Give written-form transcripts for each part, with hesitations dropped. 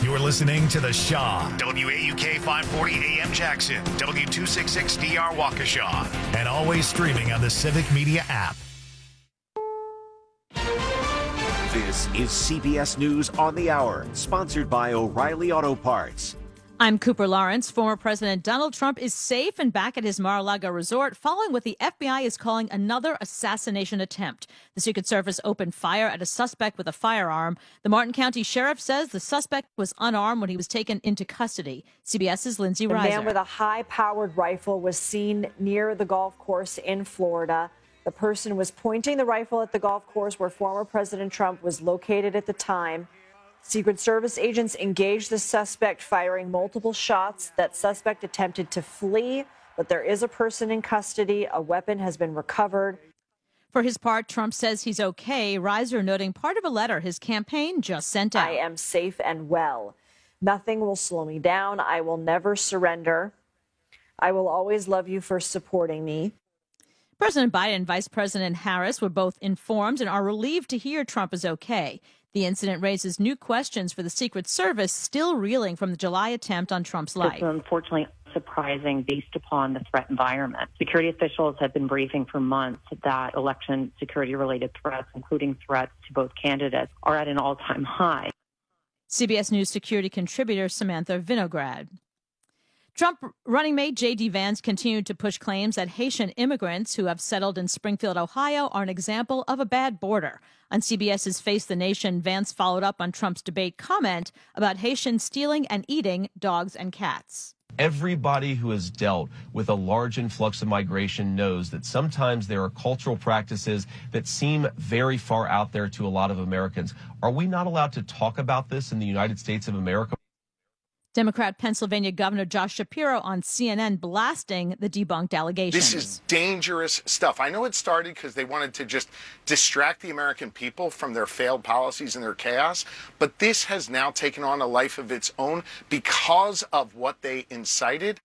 You're listening to The Shaw, WAUK 540 AM Jackson, W266DR Waukesha, and always streaming on the Civic Media app. This is CBS News on the Hour, sponsored by O'Reilly Auto Parts. I'm Cooper Lawrence. Former President Donald Trump is safe and back at his Mar-a-Lago resort following what the FBI is calling another assassination attempt. The Secret Service opened fire at a suspect with a firearm. The Martin County Sheriff says the suspect was unarmed when he was taken into custody. CBS's Lindsay Reiser. A man with a high-powered rifle was seen near the golf course in Florida. The person was pointing the rifle at the golf course where former President Trump was located at the time. Secret Service agents engaged the suspect, firing multiple shots. That suspect attempted to flee, but there is a person in custody. A weapon has been recovered. For his part, Trump says he's okay. Reiser noting part of a letter his campaign just sent out. I am safe and well. Nothing will slow me down. I will never surrender. I will always love you for supporting me. President Biden and Vice President Harris were both informed and are relieved to hear Trump is okay. The incident raises new questions for the Secret Service, still reeling from the July attempt on Trump's life. It's unfortunately surprising based upon the threat environment. Security officials have been briefing for months that election security-related threats, including threats to both candidates, are at an all-time high. CBS News security contributor Samantha Vinograd. Trump running mate J.D. Vance continued to push claims that Haitian immigrants who have settled in Springfield, Ohio, are an example of a bad border. On CBS's Face the Nation, Vance followed up on Trump's debate comment about Haitians stealing and eating dogs and cats. Everybody who has dealt with a large influx of migration knows that sometimes there are cultural practices that seem very far out there to a lot of Americans. Are we not allowed to talk about this in the United States of America? Democrat Pennsylvania Governor Josh Shapiro on CNN blasting the debunked allegations. This is dangerous stuff. I know it started because they wanted to just distract the American people from their failed policies and their chaos, but this has now taken on a life of its own because of what they incited.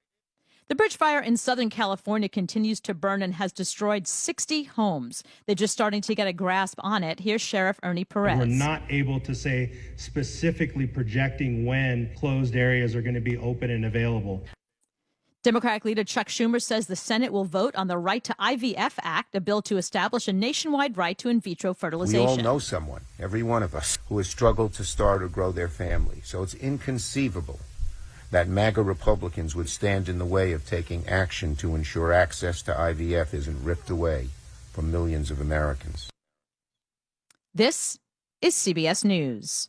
The bridge fire in Southern California continues to burn and has destroyed 60 homes. They're just starting to get a grasp on it. Here's Sheriff Ernie Perez. We're not able to say specifically projecting when closed areas are going to be open and available. Democratic leader Chuck Schumer says the Senate will vote on the Right to IVF Act, a bill to establish a nationwide right to in vitro fertilization. We all know someone, every one of us, who has struggled to start or grow their family. So it's inconceivable that MAGA Republicans would stand in the way of taking action to ensure access to IVF isn't ripped away from millions of Americans. This is CBS News.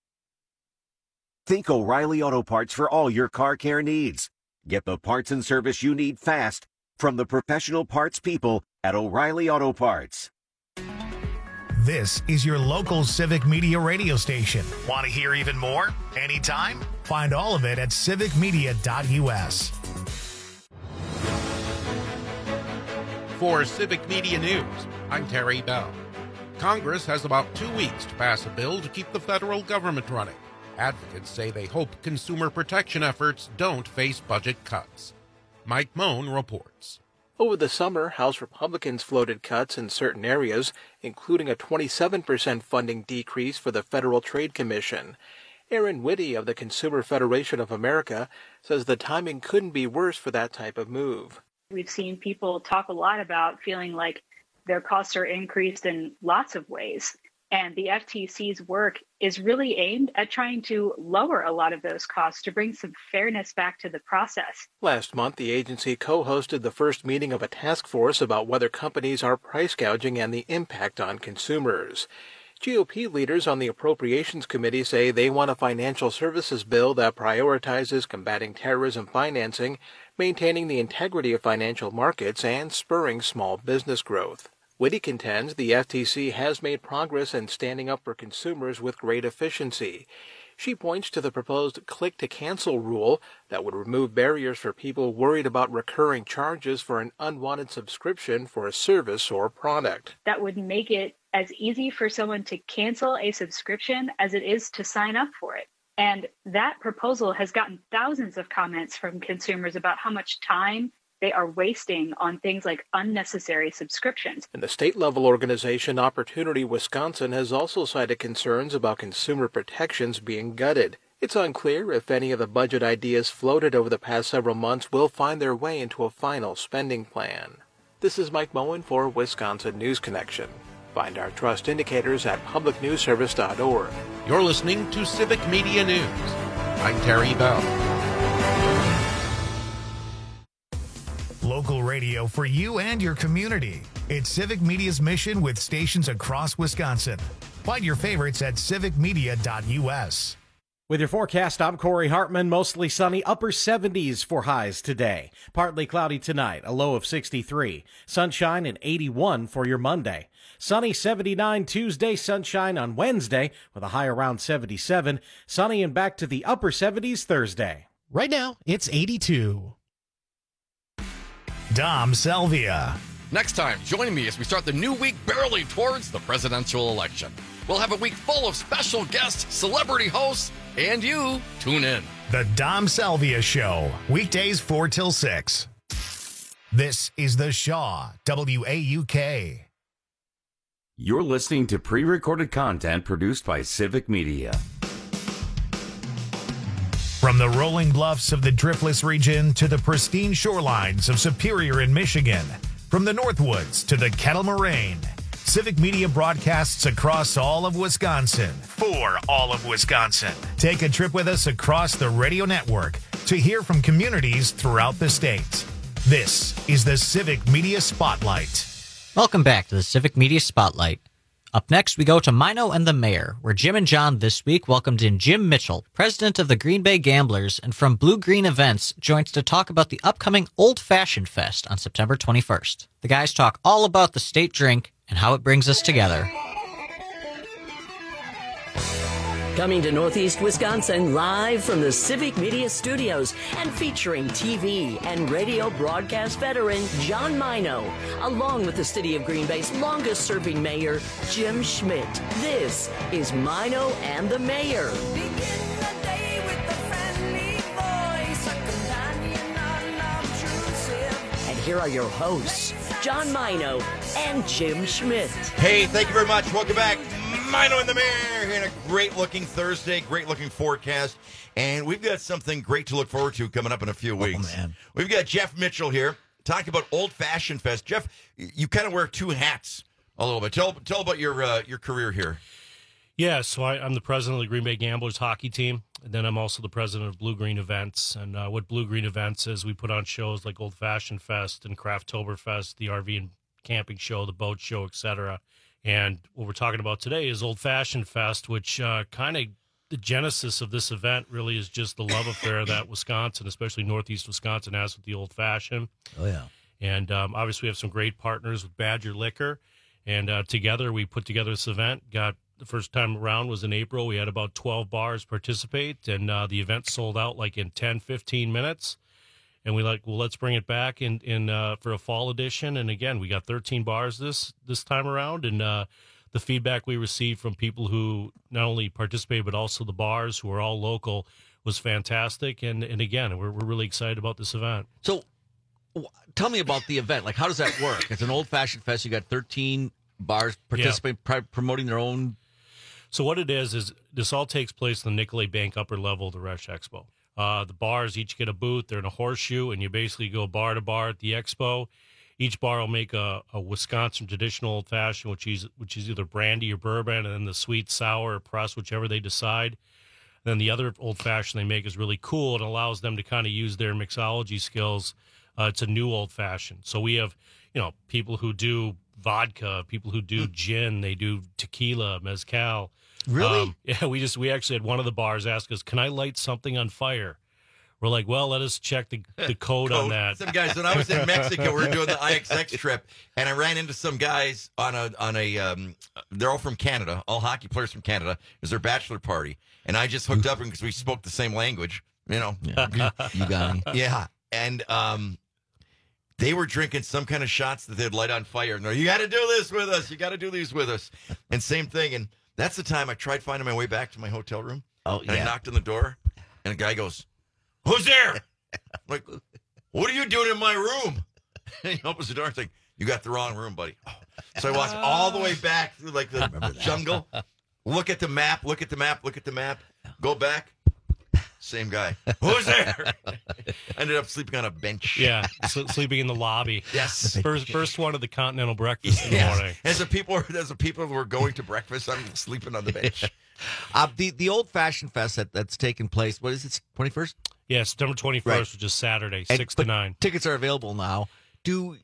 Think O'Reilly Auto Parts for all your car care needs. Get the parts and service you need fast from the professional parts people at O'Reilly Auto Parts. This is your local Civic Media radio station. Want to hear even more? Anytime? Find all of it at civicmedia.us. For Civic Media News, I'm Terry Bell. Congress has about 2 weeks to pass a bill to keep the federal government running. Advocates say they hope consumer protection efforts don't face budget cuts. Mike Moan reports. Over the summer, House Republicans floated cuts in certain areas, including a 27% funding decrease for the Federal Trade Commission. Aaron Witte of the Consumer Federation of America says the timing couldn't be worse for that type of move. We've seen people talk a lot about feeling like their costs are increased in lots of ways. And the FTC's work is really aimed at trying to lower a lot of those costs to bring some fairness back to the process. Last month, the agency co-hosted the first meeting of a task force about whether companies are price gouging and the impact on consumers. GOP leaders on the Appropriations Committee say they want a financial services bill that prioritizes combating terrorism financing, maintaining the integrity of financial markets, and spurring small business growth. Witte contends the FTC has made progress in standing up for consumers with great efficiency. She points to the proposed click-to-cancel rule that would remove barriers for people worried about recurring charges for an unwanted subscription for a service or product. That would make it as easy for someone to cancel a subscription as it is to sign up for it. And that proposal has gotten thousands of comments from consumers about how much time they are wasting on things like unnecessary subscriptions. And the state-level organization Opportunity Wisconsin has also cited concerns about consumer protections being gutted. It's unclear if any of the budget ideas floated over the past several months will find their way into a final spending plan. This is Mike Moen for Wisconsin News Connection. Find our trust indicators at publicnewsservice.org. You're listening to Civic Media News. I'm Terry Bell. Local radio for you and your community. It's Civic Media's mission with stations across Wisconsin. Find your favorites at civicmedia.us. With your forecast, I'm Corey Hartman. Mostly sunny, upper 70s for highs today. Partly cloudy tonight, a low of 63. Sunshine and 81 for your Monday. Sunny 79 Tuesday, sunshine on Wednesday with a high around 77. Sunny and back to the upper 70s Thursday. Right now, it's 82. Dom Salvia. Next time, join me as we start the new week barreling towards the presidential election. We'll have a week full of special guests, celebrity hosts, and you. Tune in. The Dom Salvia Show, weekdays 4 till 6. This is The Shaw, WAUK. You're listening to pre-recorded content produced by Civic Media. From the rolling bluffs of the Driftless region to the pristine shorelines of Superior in Michigan, from the Northwoods to the Kettle Moraine, Civic Media broadcasts across all of Wisconsin for all of Wisconsin. Take a trip with us across the radio network to hear from communities throughout the state. This is the Civic Media Spotlight. Welcome back to the Civic Media Spotlight. Up next, we go to Mino and the Mayor, where Jim and John this week welcomed in Jim Mitchell, president of the Green Bay Gamblers, and from Blue Green Events, joins to talk about the upcoming Old Fashioned Fest on September 21st. The guys talk all about the state drink and how it brings us together. Coming to Northeast Wisconsin live from the Civic Media Studios and featuring TV and radio broadcast veteran John Mino, along with the City of Green Bay's longest-serving mayor, Jim Schmidt. This is Mino and the Mayor. And here are your hosts, John Mino and Jim Schmidt. Hey, thank you very much. Welcome back. Mino and the Mayor here in a great-looking Thursday, great-looking forecast. And we've got something great to look forward to coming up in a few weeks. Oh, man. We've got Jeff Mitchell here talking about Old Fashioned Fest. Jeff, you kind of wear two hats a little bit. Tell about your career here. Yeah, so I'm the president of the Green Bay Gamblers hockey team, and then I'm also the president of Blue Green Events. And what Blue Green Events is, we put on shows like Old Fashioned Fest and Crafttoberfest, the RV and camping show, the boat show, etc. And what we're talking about today is Old Fashioned Fest, which kind of the genesis of this event really is just the love affair that Wisconsin, especially Northeast Wisconsin, has with the Old Fashioned. Oh, yeah. And obviously we have some great partners with Badger Liquor. And together we put together this event. The first time around was in April. We had about 12 bars participate, and the event sold out like in 10, 15 minutes. And we let's bring it back in for a fall edition. And again, we got 13 bars this time around. And the feedback we received from people who not only participated, but also the bars who are all local was fantastic. And again, we're really excited about this event. So tell me about the event. Like, how does that work? It's an Old-Fashioned Fest. You got 13 bars participating, promoting their own. So what it is this all takes place in the Nicolay Bank upper level of the Resch Expo. The bars each get a booth. They're in a horseshoe, and you basically go bar to bar at the expo. Each bar will make a Wisconsin traditional old-fashioned, which is either brandy or bourbon, and then the sweet, sour, or press, whichever they decide. And then the other old-fashioned they make is really cool. It allows them to kind of use their mixology skills. It's a new old-fashioned. So we have, people who do vodka, people who do gin, they do tequila, mezcal. Really? Yeah, we actually had one of the bars ask us, "Can I light something on fire?" We're like, well, let us check the code on that. Some guys, when I was in Mexico, we were doing the IXX trip, and I ran into some guys on a they're all from Canada, all hockey players from Canada. It was their bachelor party, and I just hooked up because we spoke the same language, Yeah. You got me. Yeah, and they were drinking some kind of shots that they'd light on fire. And they're, you got to do this with us. You got to do these with us. And same thing. And that's the time I tried finding my way back to my hotel room. Oh, and I knocked on the door, and a guy goes, "Who's there?" I'm like, "What are you doing in my room?" And he opens the door and saying, "You got the wrong room, buddy." Oh. So I walked all the way back through like the jungle. Look at the map. Go back. Same guy. Who's there? Ended up sleeping on a bench. Yeah, sleeping in the lobby. Yes. First one of the continental breakfast in the morning. As the people who were going to breakfast, I'm sleeping on the bench. The Old Fashioned Fest that's taking place, what is it, 21st? Yeah, September 21st, Right. which is Saturday, 6 to 9. Tickets are available now. Do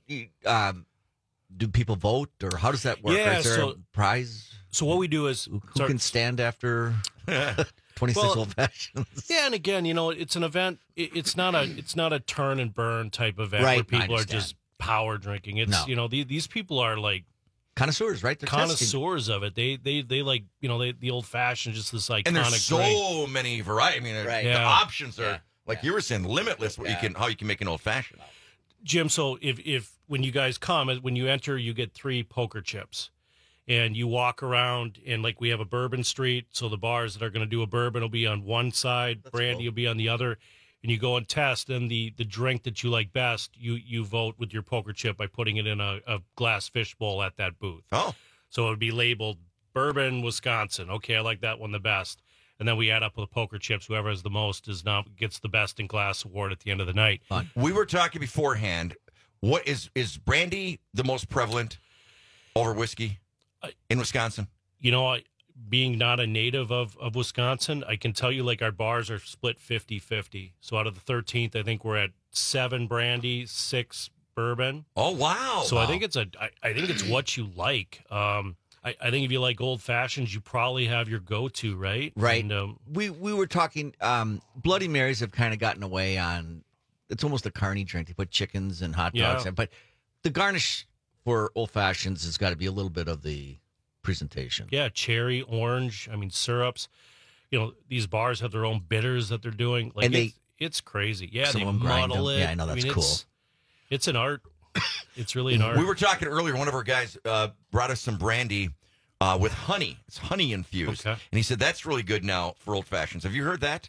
people vote, or how does that work? Yeah, Or is there a prize? So what we do is... Who can stand after 26 Old Fashions? Yeah, and again, it's an event. It's not a turn and burn type event Right, where people I are understand. just power drinking. It's, No. these people are like... Connoisseurs, right? They're connoisseurs of it. They like, the old fashioned, just this iconic And there's so drink. many variety. I mean, the Yeah. options are, like you were saying, limitless. How you can make an old fashioned. Jim, so if when you guys come, when you enter, you get 3 poker chips. And you walk around, and like we have a bourbon street, so the bars that are going to do a bourbon will be on one side, brandy will be on the other, and you go and test. And the drink that you like best, you vote with your poker chip by putting it in a glass fishbowl at that booth. Oh, so it would be labeled Bourbon, Wisconsin. Okay, I like that one the best. And then we add up the poker chips. Whoever has the most gets the best in class award at the end of the night. We were talking beforehand. What is brandy the most prevalent over whiskey in Wisconsin? Being not a native of Wisconsin, I can tell you, like, our bars are split 50-50. So out of the 13th, I think we're at 7 brandy, 6 bourbon. Oh, wow. So I think it's what you like. I think if you like old fashions, you probably have your go-to, right? Right. And, We were talking, Bloody Marys have kind of gotten away on, it's almost a carny drink. They put chickens and hot dogs in. But the garnish for old fashions has got to be a little bit of the presentation. Yeah, cherry, orange, syrups. These bars have their own bitters that they're doing. Like, And it's crazy. Yeah, some they of them grind muddle them. it. Yeah, I know, that's cool. It's an art. It's really an art. We were talking earlier. One of our guys brought us some brandy with honey. It's honey infused. Okay. And he said that's really good now for old fashions. Have you heard that?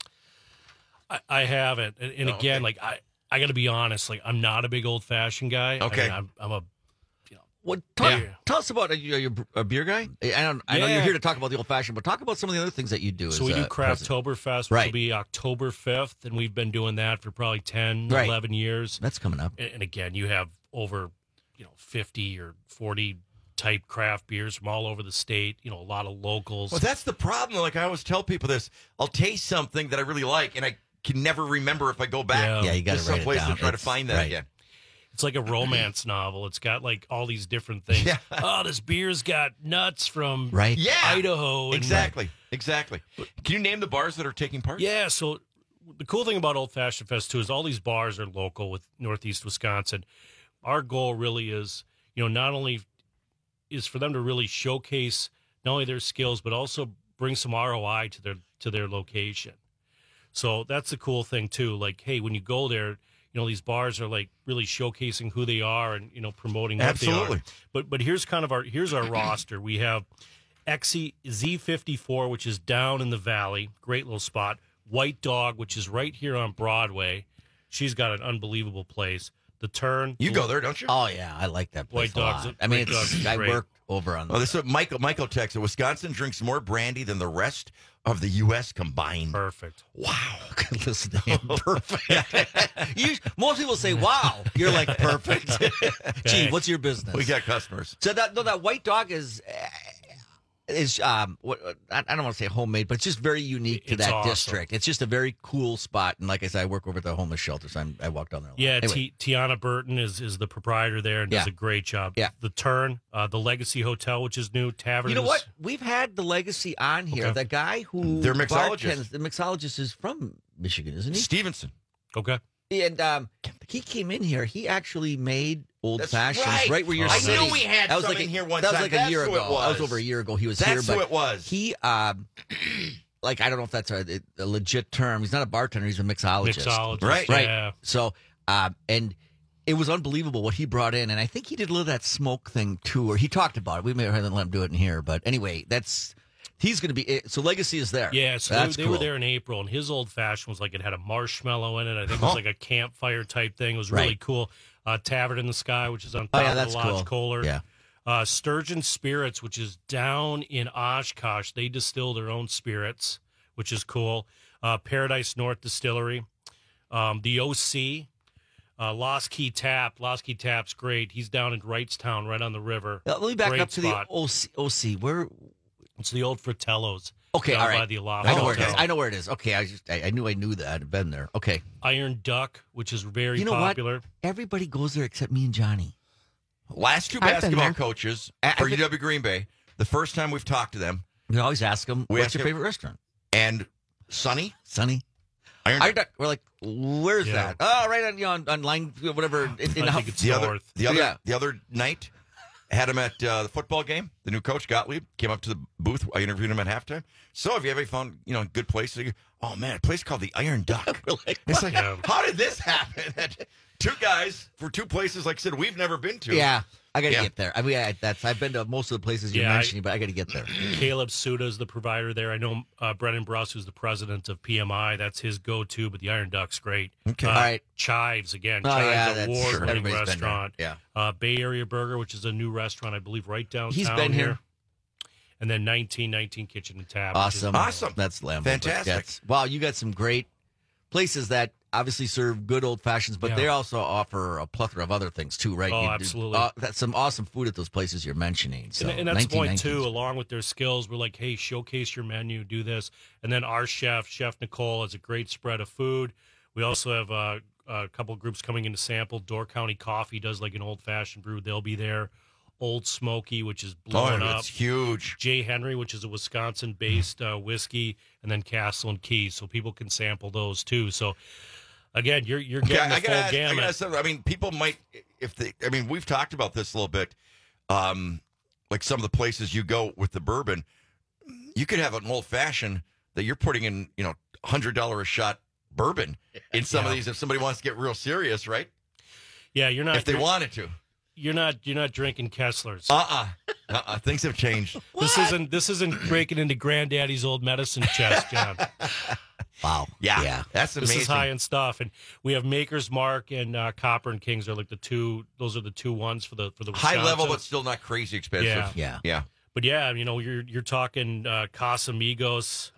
I haven't. And again, like, I got to be honest. Like, I'm not a big old fashioned guy. Okay. I'm a. Tell us about, are you a beer guy? I know you're here to talk about the old fashioned, but talk about some of the other things that you do. So we do Crafttoberfest, which will be October 5th, and we've been doing that for probably 10, 11 years. That's coming up. And again, you have over 50 or 40 type craft beers from all over the state, a lot of locals. Well, that's the problem. Like, I always tell people this. I'll taste something that I really like, and I can never remember if I go back you got to to write it someplace down. to try to find that again. It's like a romance novel. It's got like all these different things. Yeah. Oh, this beer's got nuts from Yeah. Idaho. Exactly. Can you name the bars that are taking part? Yeah, so the cool thing about Old Fashioned Fest, too, is all these bars are local with Northeast Wisconsin. Our goal really is, not only is for them to really showcase not only their skills, but also bring some ROI to their location. So that's the cool thing, too. Like, hey, when you go there, these bars are like really showcasing who they are and, promoting what they are. But here's our roster. We have Exie Z54, which is down in the valley. Great little spot. White Dog, which is right here on Broadway. She's got an unbelievable place. The Turn. You go there, don't you? Oh, yeah. I like that place White Dog's a lot. I mean, I great. worked over on Oh, this is Michael texted. Wisconsin drinks more brandy than the rest of the U.S. combined. Perfect. Wow. Listen to him. Perfect. Most people say, wow. You're like, perfect. Gee, what's your business? We got customers. So that White Dog is what I don't want to say homemade, but it's just very unique to It's that awesome. district. It's just a very cool spot. And like I said, I work over at the homeless shelter, so I walk down there a lot. Yeah, Anyway. Tiana Burton is the proprietor there and does a great job. Yeah. The Turn, the Legacy Hotel, which is new. Tavern. You know what? We've had the Legacy on here. Okay. The guy who Their mixologist. bartends- the mixologist is from Michigan, isn't he? Stevenson. Okay. And he came in here. He actually made old That's fashions right. where you're I sitting. knew we had that was some like in here one That was time. like That's a year who ago. it was. That was over a year ago. He was That's here, but who it was. he like I don't know if that's a legit term. He's not a bartender. He's a mixologist. Mixologist, right? yeah. So and it was unbelievable what he brought in, and I think he did a little of that smoke thing too, or he talked about it. We may have let him do it in here, but anyway, he's going to be. So Legacy is there. Yeah, so that's they cool. were there in April, and his old fashioned was like it had a marshmallow in it. I think it was like a campfire type thing. It was really cool. Tavern in the Sky, which is on top of that's the Lodge cool. Kohler. Yeah. Sturgeon Spirits, which is down in Oshkosh. They distill their own spirits, which is cool. Paradise North Distillery. The OC, Lost Key Tap. Lost Key Tap's great. He's down in Wrightstown, right on the river. Let me back great up to spot. the OC. Where? It's the old Fratello's. Okay, all right. By the Aloft I know where it Hotel. is. I know where it is. Okay, I knew that. I'd been there. Okay. Iron Duck, which is very You know popular. what? Everybody goes there except me and Johnny. Last two I've been basketball there. coaches for UW Green Bay, the first time we've talked to them, we always ask them, what's your favorite restaurant? And Sonny? Iron Duck. We're like, where's that? Oh, right on line, whatever. I think it's north. The other night, had him at the football game. The new coach, Gottlieb, came up to the booth. I interviewed him at halftime. So have you ever found, good places? Oh, man, a place called the Iron Duck. It's like, how did this happen? Two guys for two places, like I said, we've never been to. Yeah, I got to get there. I mean, I've been to most of the places you're mentioning, but I got to get there. Caleb Suda is the provider there. I know Brennan Bruss, who's the president of PMI. That's his go-to, but the Iron Duck's great. Okay. All right. Chives, again. Oh, Chives, yeah, award-winning everybody's restaurant. been there. Yeah. Bay Area Burger, which is a new restaurant, I believe, right downtown. He's been here. And then 1919 Kitchen and Tap. Awesome. Awesome. That's Lambo. Fantastic. Wow, you got some great places that obviously serve good old fashions, but they also offer a plethora of other things too, right? Oh, You do, absolutely. that's some awesome food at those places you're mentioning. So, And that's the point, 1919s. too, along with their skills. We're like, hey, showcase your menu, do this. And then our Chef Nicole, has a great spread of food. We also have a couple groups coming in to sample. Door County Coffee does like an old-fashioned brew. They'll be there. Old Smoky, which is blowing up. It's huge. J. Henry, which is a Wisconsin-based whiskey. And then Castle and Keys, so people can sample those, too. So, again, you're getting the full gamut. I mean, people might, we've talked about this a little bit. Like some of the places you go with the bourbon, you could have an old fashioned that you're putting in, $100 a shot bourbon in some of these. If somebody wants to get real serious, right? Yeah, you're not. If they wanted to, you're not drinking Kesslers. Things have changed. This isn't breaking into Granddaddy's old medicine chest, John. Wow. Yeah. That's amazing. This is high-end stuff. And we have Maker's Mark and Copper and Kings are like the two. Those are the two ones for the high level, Wisconsin. but still not crazy expensive. Yeah. But yeah, you're talking Casamigos,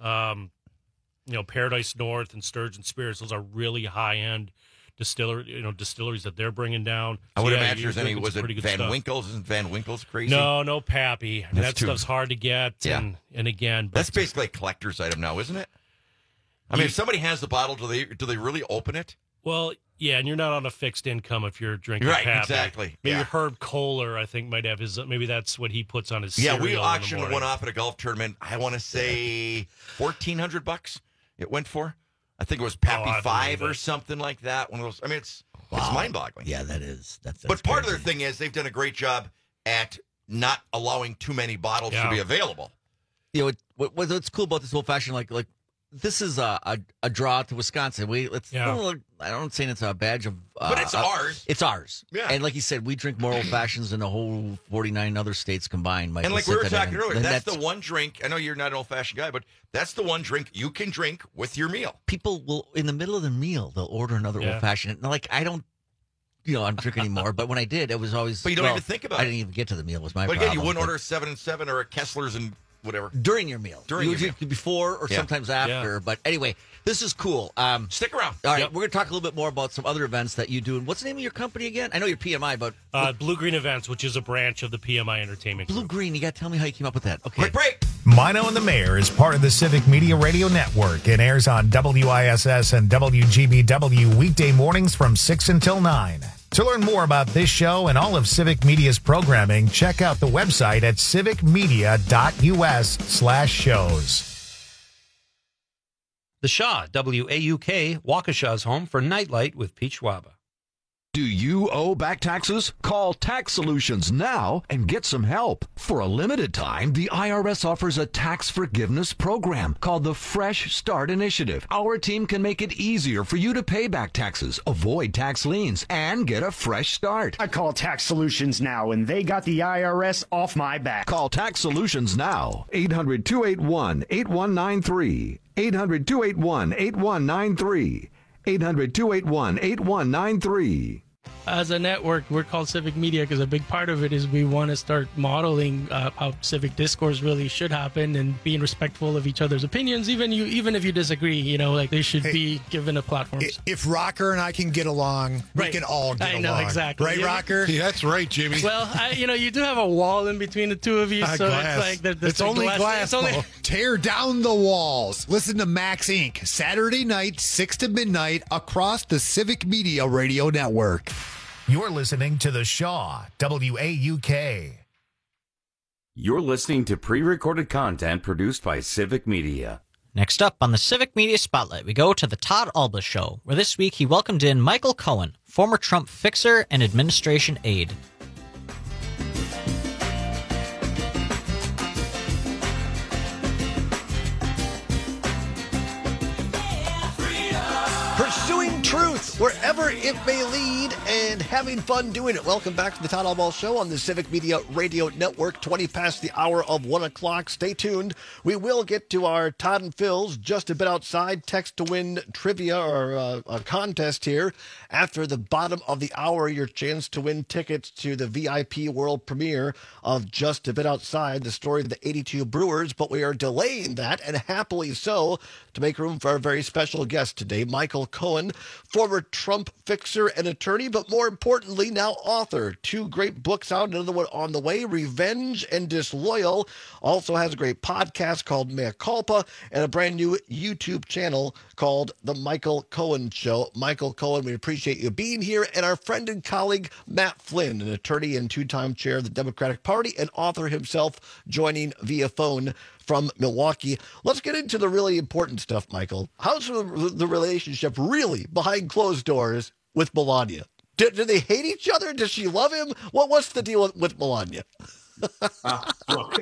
Paradise North and Sturgeon Spirits. Those are really high-end distilleries that they're bringing down. I So would yeah, imagine you're there's any. drinking Was some it pretty good Van stuff. Winkle's? Isn't Van Winkle's crazy? No Pappy. I mean, that That's stuff's hard to get. Yeah. And again, but That's basically a collector's item now, isn't it? I mean, if somebody has the bottle, do they really open it? Well, yeah, and you're not on a fixed income if you're drinking Right, Pappy. exactly. Maybe Yeah. Herb Kohler, I think, might have his. Maybe that's what he puts on his. Yeah, cereal we in the auctioned morning. one off at a golf tournament. I want to say $1,400. It went for. I think it was Pappy I 5 believe or it. something like that. One of those. I mean, it's Wow. mind-boggling. Yeah, that is. That's But part of crazy. their thing is they've done a great job at not allowing too many bottles to be available. What's cool about this old fashioned, like this is a draw to Wisconsin. I don't say it's a badge of, But it's ours. It's ours. Yeah. And like you said, we drink more old fashions than the whole 49 other states combined. Mike, And like we'll we were sit that talking in. earlier, And that's the one drink. I know you're not an old-fashioned guy, but that's the one drink you can drink with your meal. People will, in the middle of the meal, they'll order another Yeah. old fashioned. And like, I don't, I'm drinking anymore. But when I did, it was always. But you don't even think about I it. didn't even get to the meal. Was my But problem. again, you wouldn't but order a 7 and 7 or a Kessler's and whatever during your meal. During your Usually before or Yeah. sometimes after. But anyway, this is cool. Stick around. All right, Yep. we're going to talk a little bit more about some other events that you do. And what's the name of your company again? I know you're PMI, but Blue Green Events, which is a branch of the PMI Entertainment Group. Blue Green. You got to tell me how you came up with that. Okay. Break. Mino and the Mayor is part of the Civic Media Radio Network and airs on WISS and WGBW weekday mornings from 6 until 9. To learn more about this show and all of Civic Media's programming, check out the website at civicmedia.us/shows. The Shaw, WAUK, Waukesha's home for Nightlight with Pete Schwaba. Do you owe back taxes? Call Tax Solutions now and get some help. For a limited time, the IRS offers a tax forgiveness program called the Fresh Start Initiative. Our team can make it easier for you to pay back taxes, avoid tax liens, and get a fresh start. I call Tax Solutions now, and they got the IRS off my back. Call Tax Solutions now. 800-281-8193. 800-281-8193. 800-281-8193. as a network, we're called Civic Media because a big part of it is we want to start modeling how civic discourse really should happen and being respectful of each other's opinions, even if you disagree. Like they should be given a platform. If Rocker and I can get along, we can all get along. I know, exactly. Right, Rocker? Yeah, that's right, Jimmy. Well, you do have a wall in between the two of you, so glass. it's like it's only glass. Tear down the walls. Listen to Max Inc. Saturday night, 6 to midnight, across the Civic Media Radio Network. You're listening to The Shaw, WAUK. You're listening to pre-recorded content produced by Civic Media. Next up on the Civic Media Spotlight, we go to the Todd Alba Show, where this week he welcomed in Michael Cohen, former Trump fixer and administration aide. Pursuing truth wherever it may lead and having fun doing it. Welcome back to the Todd Alba Show on the Civic Media Radio Network, 20 past the hour of 1 o'clock. Stay tuned. We will get to our Todd and Phil's just a bit outside text to win trivia or a contest here. After the bottom of the hour, your chance to win tickets to the VIP world premiere of Just a Bit Outside, the story of the 82 Brewers. But we are delaying that, and happily so, to make room for our very special guest today, Michael Cohen, former Trump fixer and attorney, but more importantly, now author. 2 great books out, another one on the way, Revenge and Disloyal. Also has a great podcast called Mea Culpa and a brand new YouTube channel called The Michael Cohen Show. Michael Cohen, we appreciate you being here. And our friend and colleague, Matt Flynn, an attorney and 2-time chair of the Democratic Party and author himself, joining via phone from Milwaukee. Let's get into the really important stuff, Michael. How's the relationship really behind closed doors with Melania? Do they hate each other? Does she love him? What's the deal with Melania? Look,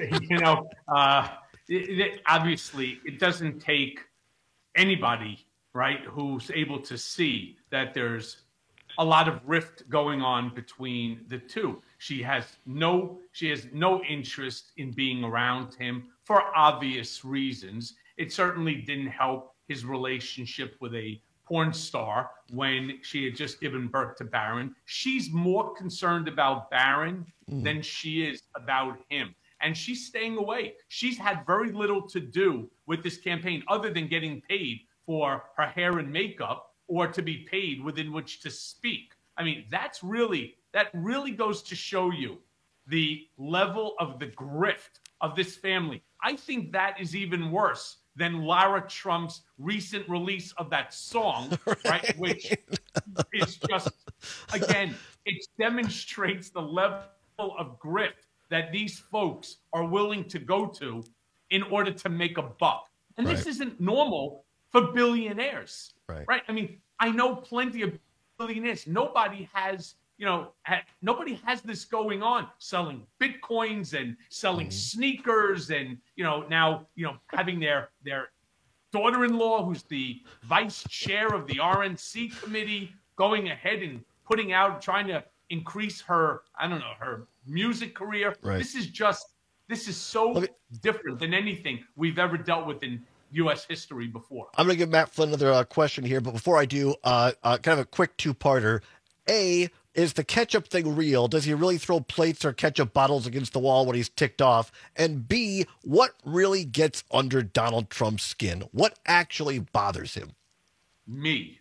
obviously, it doesn't take anybody, right, who's able to see that there's a lot of rift going on between the two. She has no interest in being around him for obvious reasons. It certainly didn't help his relationship with a porn star when she had just given birth to Barron. She's more concerned about Barron than she is about him. And she's staying away. She's had very little to do with this campaign other than getting paid for her hair and makeup or to be paid within which to speak. I mean, that really goes to show you the level of the grift of this family. I think that is even worse than Lara Trump's recent release of that song, right? Which is just, again, it demonstrates the level of grift that these folks are willing to go to in order to make a buck. And this isn't normal for billionaires, right? I mean, I know plenty of billionaires. Nobody has this going on, selling Bitcoins and selling sneakers and, now, having their daughter-in-law, who's the vice chair of the RNC committee, going ahead and putting out, trying to increase her music career. Right. This is so different than anything we've ever dealt with in U.S. history before. I'm going to give Matt Flynn another question here, but before I do, kind of a quick 2-parter. A, is the ketchup thing real? Does he really throw plates or ketchup bottles against the wall when he's ticked off? And B, what really gets under Donald Trump's skin? What actually bothers him? Me.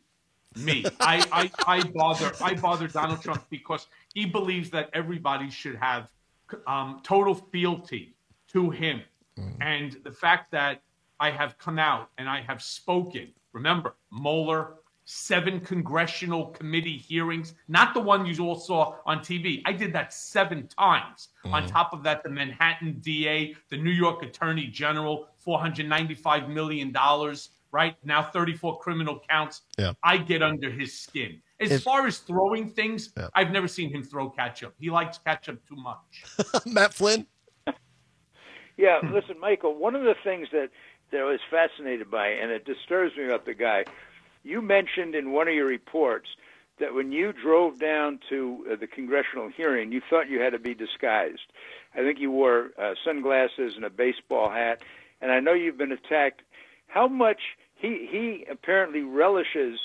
I bother Donald Trump because he believes that everybody should have total fealty to him. And the fact that I have come out and I have spoken, remember, Mueller, 7 congressional committee hearings, not the one you all saw on TV. I did that 7 times. On top of that, the Manhattan DA, the New York Attorney General, $495 million, right? Now 34 criminal counts. Yeah. I get under his skin. As far as throwing things, I've never seen him throw ketchup. He likes ketchup too much. Matt Flynn? Yeah, listen, Michael, one of the things that I was fascinated by, and it disturbs me about the guy, you mentioned in one of your reports that when you drove down to the congressional hearing, you thought you had to be disguised. I think you wore sunglasses and a baseball hat, and I know you've been attacked. How much he apparently relishes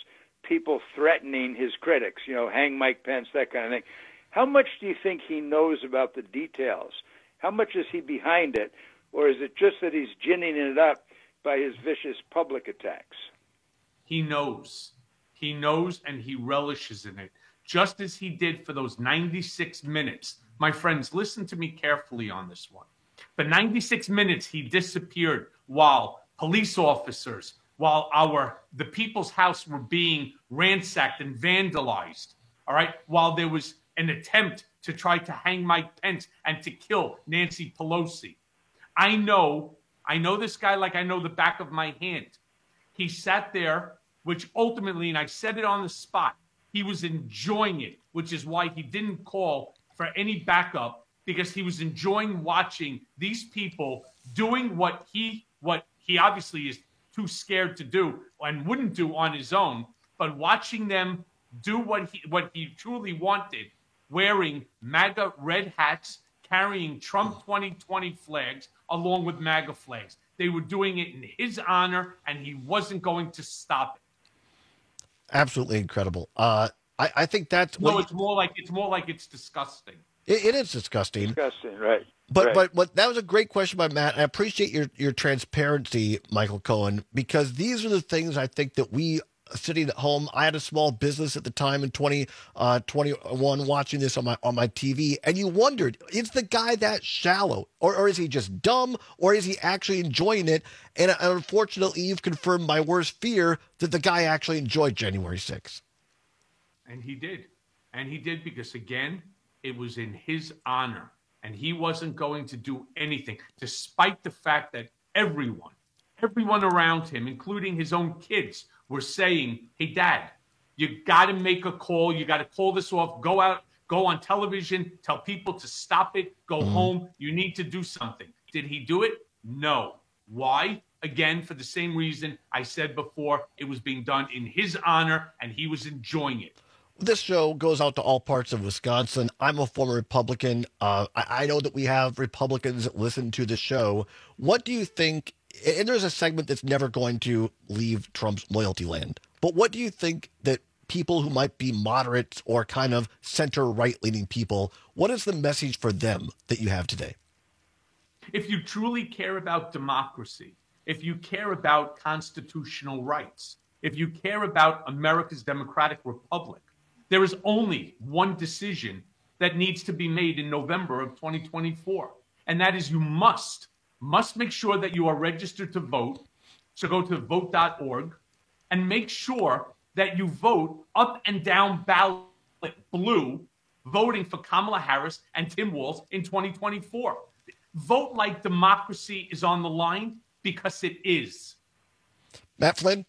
people threatening his critics, hang Mike Pence, that kind of thing. How much do you think he knows about the details? How much is he behind it? Or is it just that he's ginning it up by his vicious public attacks? He knows. He knows, and he relishes in it, just as he did for those 96 minutes. My friends, listen to me carefully on this one. For 96 minutes, he disappeared while police officers, while the people's house were being ransacked and vandalized, all right, while there was an attempt to try to hang Mike Pence and to kill Nancy Pelosi. I know this guy like I know the back of my hand. He sat there, which ultimately, and I said it on the spot, he was enjoying it, which is why he didn't call for any backup, because he was enjoying watching these people doing what he obviously is too scared to do and wouldn't do on his own, but watching them do what he truly wanted, wearing MAGA red hats, carrying Trump 2020 flags along with MAGA flags. They were doing it in his honor, and he wasn't going to stop it. Absolutely incredible. I think that's it's more like it's disgusting. It is disgusting. Disgusting, right? But that was a great question by Matt. I appreciate your transparency, Michael Cohen, because these are the things I think that we sitting at home. I had a small business at the time in 2021 watching this on my TV, and you wondered, is the guy that shallow, or is he just dumb, or is he actually enjoying it? And unfortunately, you've confirmed my worst fear that the guy actually enjoyed January 6th. And he did. And he did because, again, it was in his honor. And he wasn't going to do anything, despite the fact that everyone around him, including his own kids, were saying, hey, Dad, you got to make a call. You got to call this off. Go out, go on television, tell people to stop it, go home. You need to do something. Did he do it? No. Why? Again, for the same reason I said before, it was being done in his honor, and he was enjoying it. This show goes out to all parts of Wisconsin. I'm a former Republican. I know that we have Republicans that listen to the show. What do you think? And there's a segment that's never going to leave Trump's loyalty land. But what do you think that people who might be moderates or kind of center-right leaning people, what is the message for them that you have today? If you truly care about democracy, if you care about constitutional rights, if you care about America's democratic republic, there is only one decision that needs to be made in November of 2024. And that is you must make sure that you are registered to vote. So go to vote.org and make sure that you vote up and down ballot blue, voting for Kamala Harris and Tim Walz in 2024. Vote like democracy is on the line, because it is. Matt Flynn?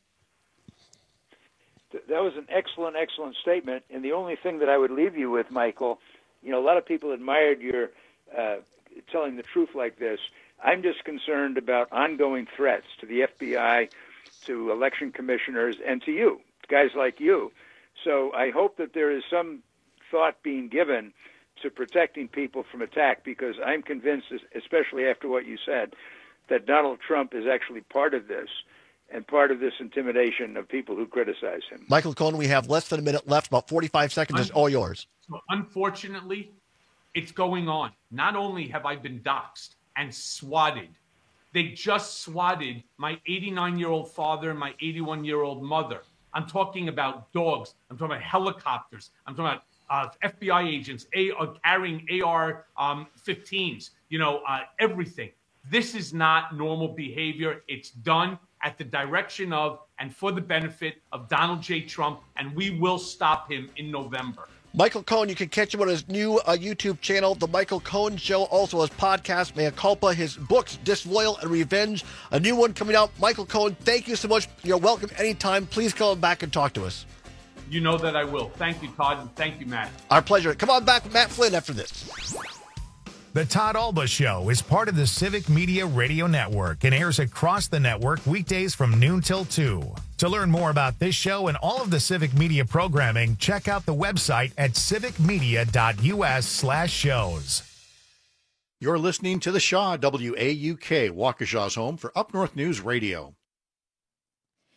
That was an excellent, excellent statement. And the only thing that I would leave you with, Michael, a lot of people admired your telling the truth like this. I'm just concerned about ongoing threats to the FBI, to election commissioners, and to you, guys like you. So I hope that there is some thought being given to protecting people from attack, because I'm convinced, especially after what you said, that Donald Trump is actually part of this, and part of this intimidation of people who criticize him. Michael Cohen, we have less than a minute left, about 45 seconds. It's all yours. So unfortunately, it's going on. Not only have I been doxxed and swatted, they just swatted my 89-year-old father and my 81-year-old mother. I'm talking about dogs. I'm talking about helicopters. I'm talking about FBI agents carrying AR-15s, everything. This is not normal behavior. It's done at the direction of and for the benefit of Donald J. Trump, and we will stop him in November. Michael Cohen, you can catch him on his new YouTube channel, The Michael Cohen Show, also his podcast, Mea Culpa, his books, Disloyal and Revenge, a new one coming out. Michael Cohen, thank you so much. You're welcome anytime. Please come back and talk to us. You know that I will. Thank you, Todd, and thank you, Matt. Our pleasure. Come on back with Matt Flynn after this. The Todd Alba Show is part of the Civic Media Radio Network and airs across the network weekdays from noon till 2. To learn more about this show and all of the Civic Media programming, check out the website at civicmedia.us/shows. You're listening to the Shaw, WAUK, Waukesha's home for Up North News Radio.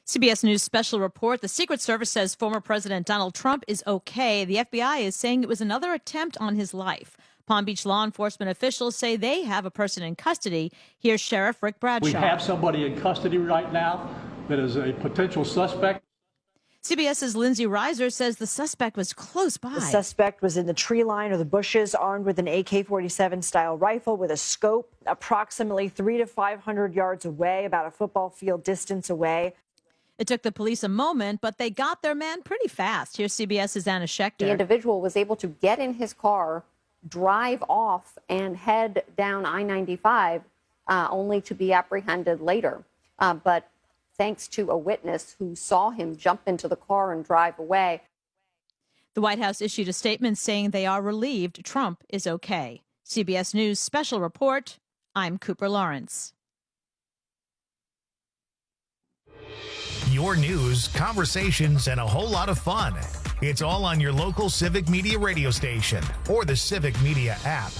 CBS News special report. The Secret Service says former President Donald Trump is okay. The FBI is saying it was another attempt on his life. Palm Beach law enforcement officials say they have a person in custody. Here's Sheriff Rick Bradshaw. We have somebody in custody right now that is a potential suspect. CBS's Lindsay Reiser says the suspect was close by. The suspect was in the tree line or the bushes, armed with an AK-47 style rifle with a scope, approximately 300 to 500 yards away, about a football field distance away. It took the police a moment, but they got their man pretty fast. Here's CBS's Anna Schechter. The individual was able to get in his car, drive off, and head down I-95, only to be apprehended later. But thanks to a witness who saw him jump into the car and drive away. The White House issued a statement saying they are relieved Trump is okay. CBS News special report. I'm Cooper Lawrence. Your news, conversations, and a whole lot of fun. It's all on your local Civic Media radio station or the Civic Media app.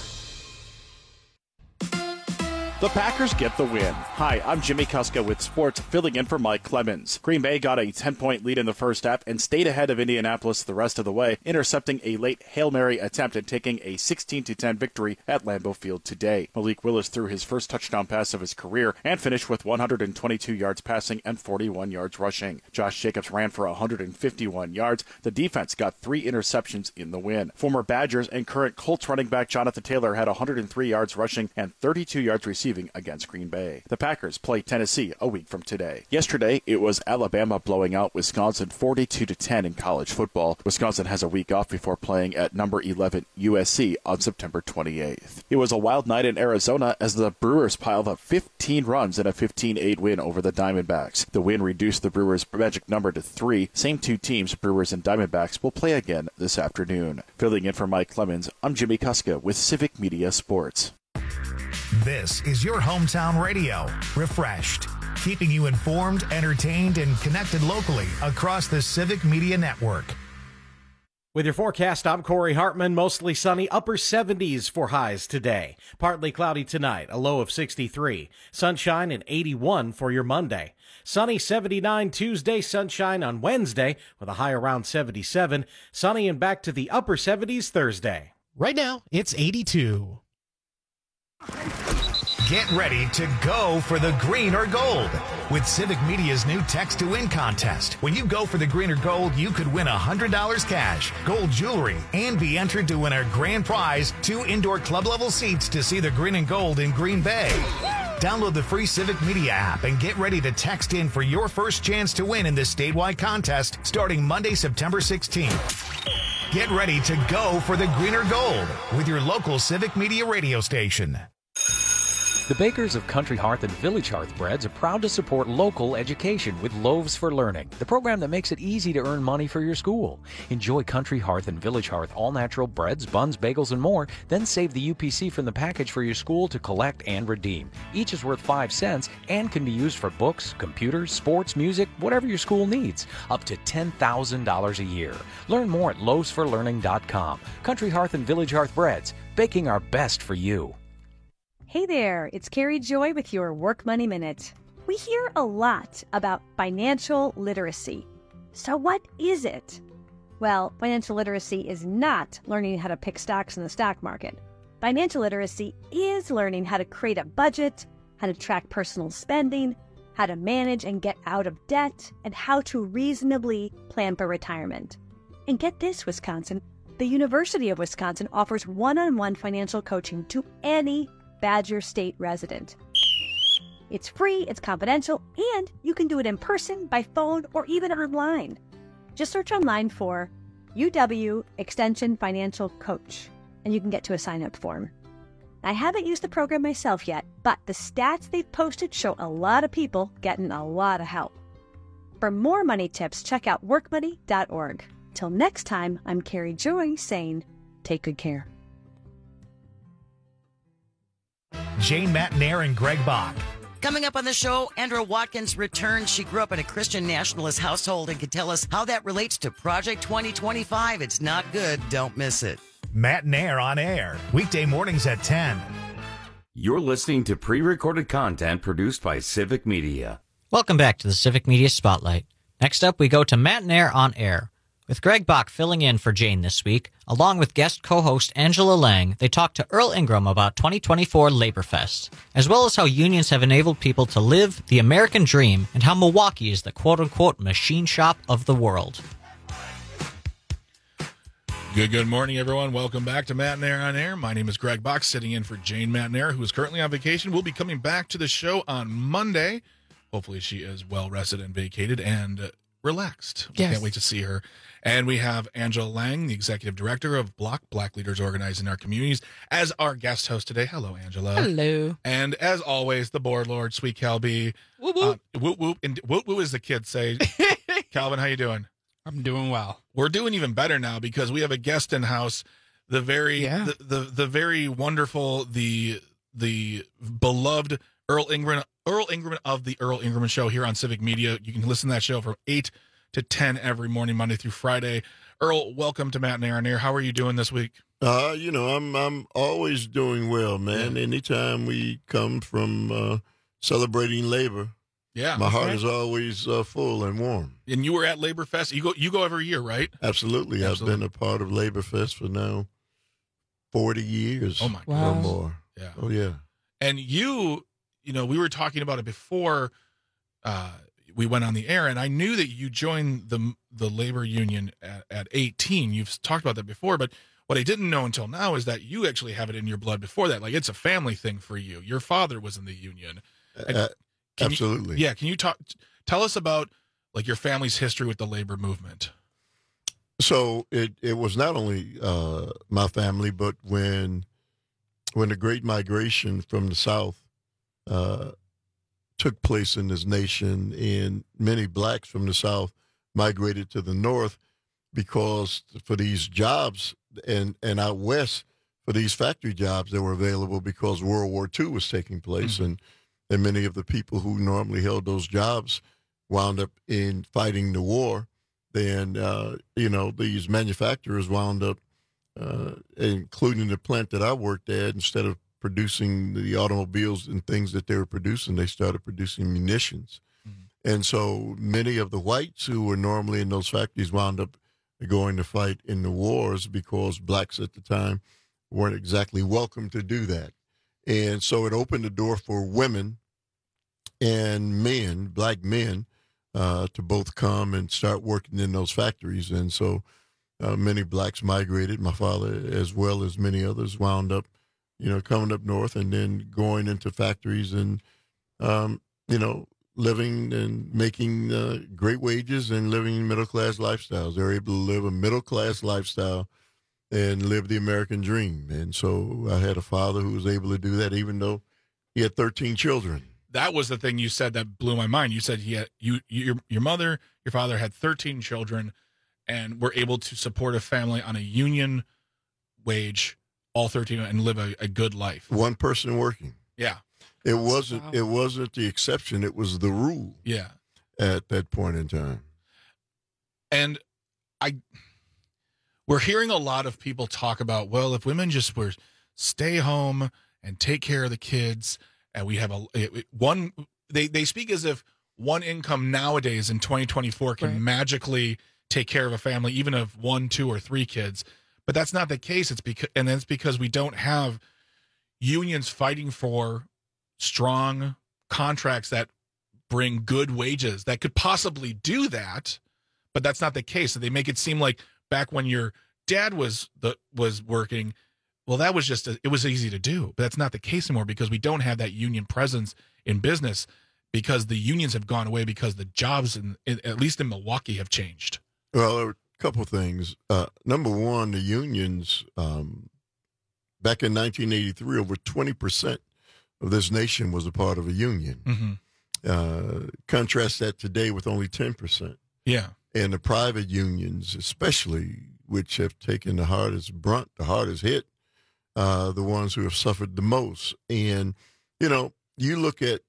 The Packers get the win. Hi, I'm Jimmy Kuska with sports, filling in for Mike Clemens. Green Bay got a 10-point lead in the first half and stayed ahead of Indianapolis the rest of the way, intercepting a late Hail Mary attempt and taking a 16-10 victory at Lambeau Field today. Malik Willis threw his first touchdown pass of his career and finished with 122 yards passing and 41 yards rushing. Josh Jacobs ran for 151 yards. The defense got 3 interceptions in the win. Former Badgers and current Colts running back Jonathan Taylor had 103 yards rushing and 32 yards receiving against Green Bay. The Packers play Tennessee a week from today. Yesterday, it was Alabama blowing out Wisconsin 42-10 in college football. Wisconsin has a week off before playing at number 11 USC on September 28th. It was a wild night in Arizona as the Brewers piled up 15 runs in a 15-8 win over the Diamondbacks. The win reduced the Brewers' magic number to 3. Same two teams, Brewers and Diamondbacks, will play again this afternoon. Filling in for Mike Clemens, I'm Jimmy Kuska with Civic Media Sports. This is your hometown radio, refreshed, keeping you informed, entertained, and connected locally across the Civic Media Network. With your forecast, I'm Corey Hartman. Mostly sunny, upper 70s for highs today. Partly cloudy tonight, a low of 63. Sunshine and 81 for your Monday. Sunny 79 Tuesday, sunshine on Wednesday with a high around 77. Sunny and back to the upper 70s Thursday. Right now, it's 82. Get ready to go for the green or gold with Civic Media's new Text to Win contest. When you go for the green or gold, you could win $100 cash, gold jewelry, and be entered to win our grand prize, 2 indoor club level seats to see the green and gold in Green Bay. Download the free Civic Media app and get ready to text in for your first chance to win in this statewide contest starting Monday, September 16th. Get ready to go for the green or gold with your local Civic Media radio station. The bakers of Country Hearth and Village Hearth Breads are proud to support local education with Loaves for Learning, the program that makes it easy to earn money for your school. Enjoy Country Hearth and Village Hearth all-natural breads, buns, bagels, and more, then save the UPC from the package for your school to collect and redeem. Each is worth 5 cents and can be used for books, computers, sports, music, whatever your school needs, up to $10,000 a year. Learn more at loavesforlearning.com. Country Hearth and Village Hearth Breads, baking our best for you. Hey there, it's Carrie Joy with your Work Money Minute. We hear a lot about financial literacy. So what is it? Well, financial literacy is not learning how to pick stocks in the stock market. Financial literacy is learning how to create a budget, how to track personal spending, how to manage and get out of debt, and how to reasonably plan for retirement. And get this, Wisconsin, the University of Wisconsin offers one-on-one financial coaching to any Badger State resident. It's free, it's confidential, and you can do it in person, by phone, or even online. Just search online for UW Extension Financial Coach, and you can get to a sign-up form. I haven't used the program myself yet, but the stats they've posted show a lot of people getting a lot of help. For more money tips, check out workmoney.org. Till next time, I'm Carrie Joy saying, take good care. Jane Matnair and Greg Bach. Coming up on the show, Andra Watkins returns. She grew up in a Christian nationalist household and can tell us how that relates to Project 2025. It's not good. Don't miss it. Matnair on air, weekday mornings at 10. You're listening to pre-recorded content produced by Civic Media. Welcome back to the Civic Media Spotlight. Next up, we go to Matt Nair on Air. With Greg Bach filling in for Jane this week, along with guest co-host Angela Lang, they talked to Earl Ingram about 2024 Labor Fest, as well as how unions have enabled people to live the American dream and how Milwaukee is the quote-unquote machine shop of the world. Good morning, everyone. Welcome back to Matt Nair on Air. My name is Greg Bach, sitting in for Jane Matt Nair, who is currently on vacation. We'll be coming back to the show on Monday. Hopefully she is well-rested and vacated and relaxed. We can't wait to see her. And we have Angela Lang, the executive director of Block, Black Leaders Organized in Our Communities, as our guest host today. Hello, Angela. Hello. And as always, the board lord, Sweet Calby. Whoop, whoop. Whoop, whoop. And whoop, whoop, as the kids say. Calvin, how you doing? I'm doing well. We're doing even better now because we have a guest in house, the very wonderful, the beloved Earl Ingram of the Earl Ingram Show here on Civic Media. You can listen to that show from 8 to 10 every morning, Monday through Friday. Earl, welcome to Matt Nair on Air. How are you doing this week? I'm always doing well, man. Yeah. Anytime we come from celebrating labor. Yeah, my heart is always full and warm. And you were at Labor Fest. You go every year, right? Absolutely. I've been a part of Labor Fest for now 40 years. Oh my God, or more. Yeah. Oh yeah. And we were talking about it before we went on the air, and I knew that you joined the labor union at 18. You've talked about that before, but what I didn't know until now is that you actually have it in your blood before that. Like, it's a family thing for you. Your father was in the union. Absolutely. Can you tell us about like your family's history with the labor movement? So it was not only my family, but when the Great Migration from the South took place in this nation, and many blacks from the South migrated to the North because for these jobs and out West for these factory jobs that were available because World War II was taking place. Mm-hmm. And many of the people who normally held those jobs wound up in fighting the war. Then, these manufacturers wound up, including the plant that I worked at, instead of producing the automobiles and things that they were producing, they started producing munitions. Mm-hmm. And so many of the whites who were normally in those factories wound up going to fight in the wars because blacks at the time weren't exactly welcome to do that. And so it opened the door for women and men, black men, to both come and start working in those factories. And so many blacks migrated. My father, as well as many others, wound up, coming up north and then going into factories and, living and making great wages and living middle-class lifestyles. They're able to live a middle-class lifestyle and live the American dream. And so I had a father who was able to do that, even though he had 13 children. That was the thing you said that blew my mind. You said he had your mother, your father had 13 children and were able to support a family on a union wage, all 13, and live a good life. One person working. Yeah. It wasn't the exception, it was the rule. Yeah. At that point in time. And we're hearing a lot of people talk about, well, if women just were stay home and take care of the kids, and we have they speak as if one income nowadays in 2024 can magically take care of a family, even of 1, 2, or 3 kids. But that's not the case. It's because we don't have unions fighting for strong contracts that bring good wages that could possibly do that. But that's not the case. So they make it seem like back when your dad was working, well, that was it was easy to do. But that's not the case anymore because we don't have that union presence in business because the unions have gone away because the jobs, at least in Milwaukee, have changed. Well, there were a couple of things. Number one, the unions, back in 1983, over 20% of this nation was a part of a union. Mm-hmm. Contrast that today with only 10%. Yeah. And the private unions, especially, which have taken the hardest brunt, the hardest hit, the ones who have suffered the most. And, you look at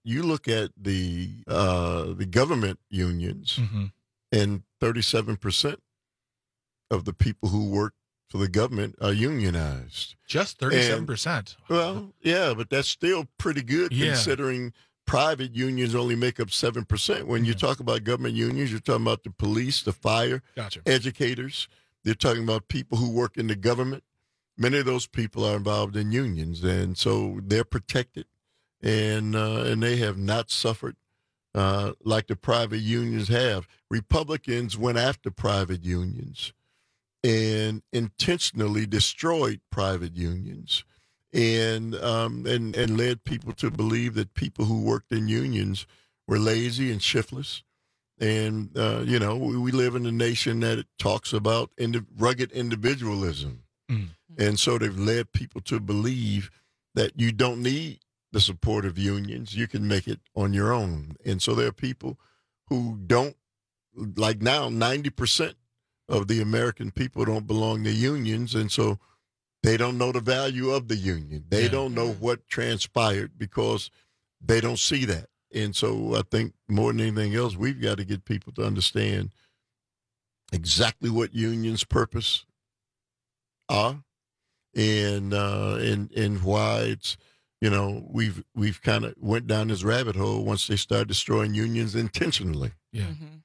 the government unions, mm-hmm. and 37% of the people who work for the government are unionized. Just 37%. Well, yeah, but that's still pretty good considering private unions only make up 7%. When you talk about government unions, you're talking about the police, the fire, educators. They're talking about people who work in the government. Many of those people are involved in unions, and so they're protected, and they have not suffered like the private unions have. Republicans went after private unions and intentionally destroyed private unions, and led people to believe that people who worked in unions were lazy and shiftless. And we live in a nation that talks about rugged individualism. And so they've led people to believe that you don't need the support of unions. You can make it on your own. And so there are people who don't, like now, 90% of the American people don't belong to unions. And so they don't know the value of the union. They don't know what transpired because they don't see that. And so I think more than anything else, we've got to get people to understand exactly what unions' purpose are, and why it's, we've kind of went down this rabbit hole once they started destroying unions intentionally. Yeah.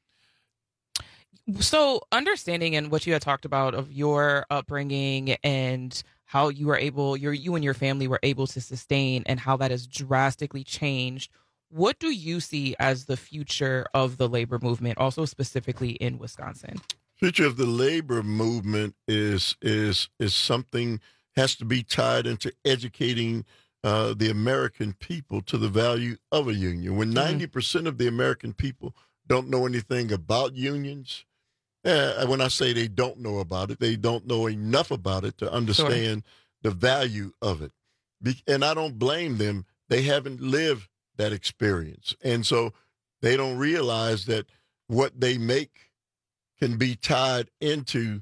So understanding and what you had talked about of your upbringing and how you were able, you and your family were able to sustain, and how that has drastically changed. What do you see as the future of the labor movement, also specifically in Wisconsin? Future of the labor movement is something has to be tied into educating the American people to the value of a union. When 90% of the American people don't know anything about unions, when I say they don't know about it, they don't know enough about it to understand the value of it. And I don't blame them. They haven't lived that experience. And so they don't realize that what they make can be tied into,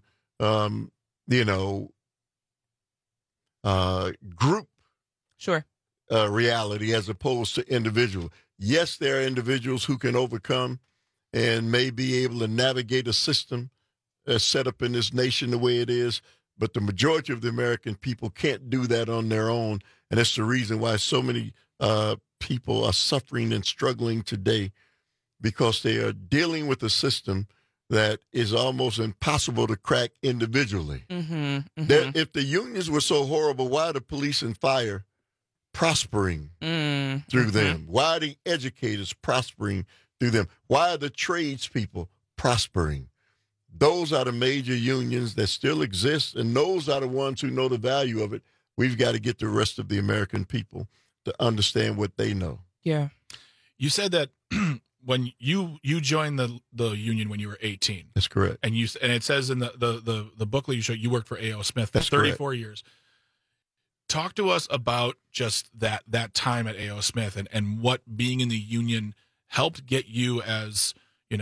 group reality as opposed to individual. Yes, there are individuals who can overcome and may be able to navigate a system set up in this nation the way it is, but the majority of the American people can't do that on their own, and that's the reason why so many people are suffering and struggling today, because they are dealing with a system that is almost impossible to crack individually. If the unions were so horrible, why are the police and fire prospering through them? Why are the educators prospering through them? Why are the tradespeople prospering? Those are the major unions that still exist, and those are the ones who know the value of it. We've got to get the rest of the American people to understand what they know. Yeah. You said that when you joined the union when you were 18. That's correct. And it says in the booklet you showed you worked for A.O. Smith for 34 correct. Years. Talk to us about just that time at A.O. Smith and what being in the union helped get you as,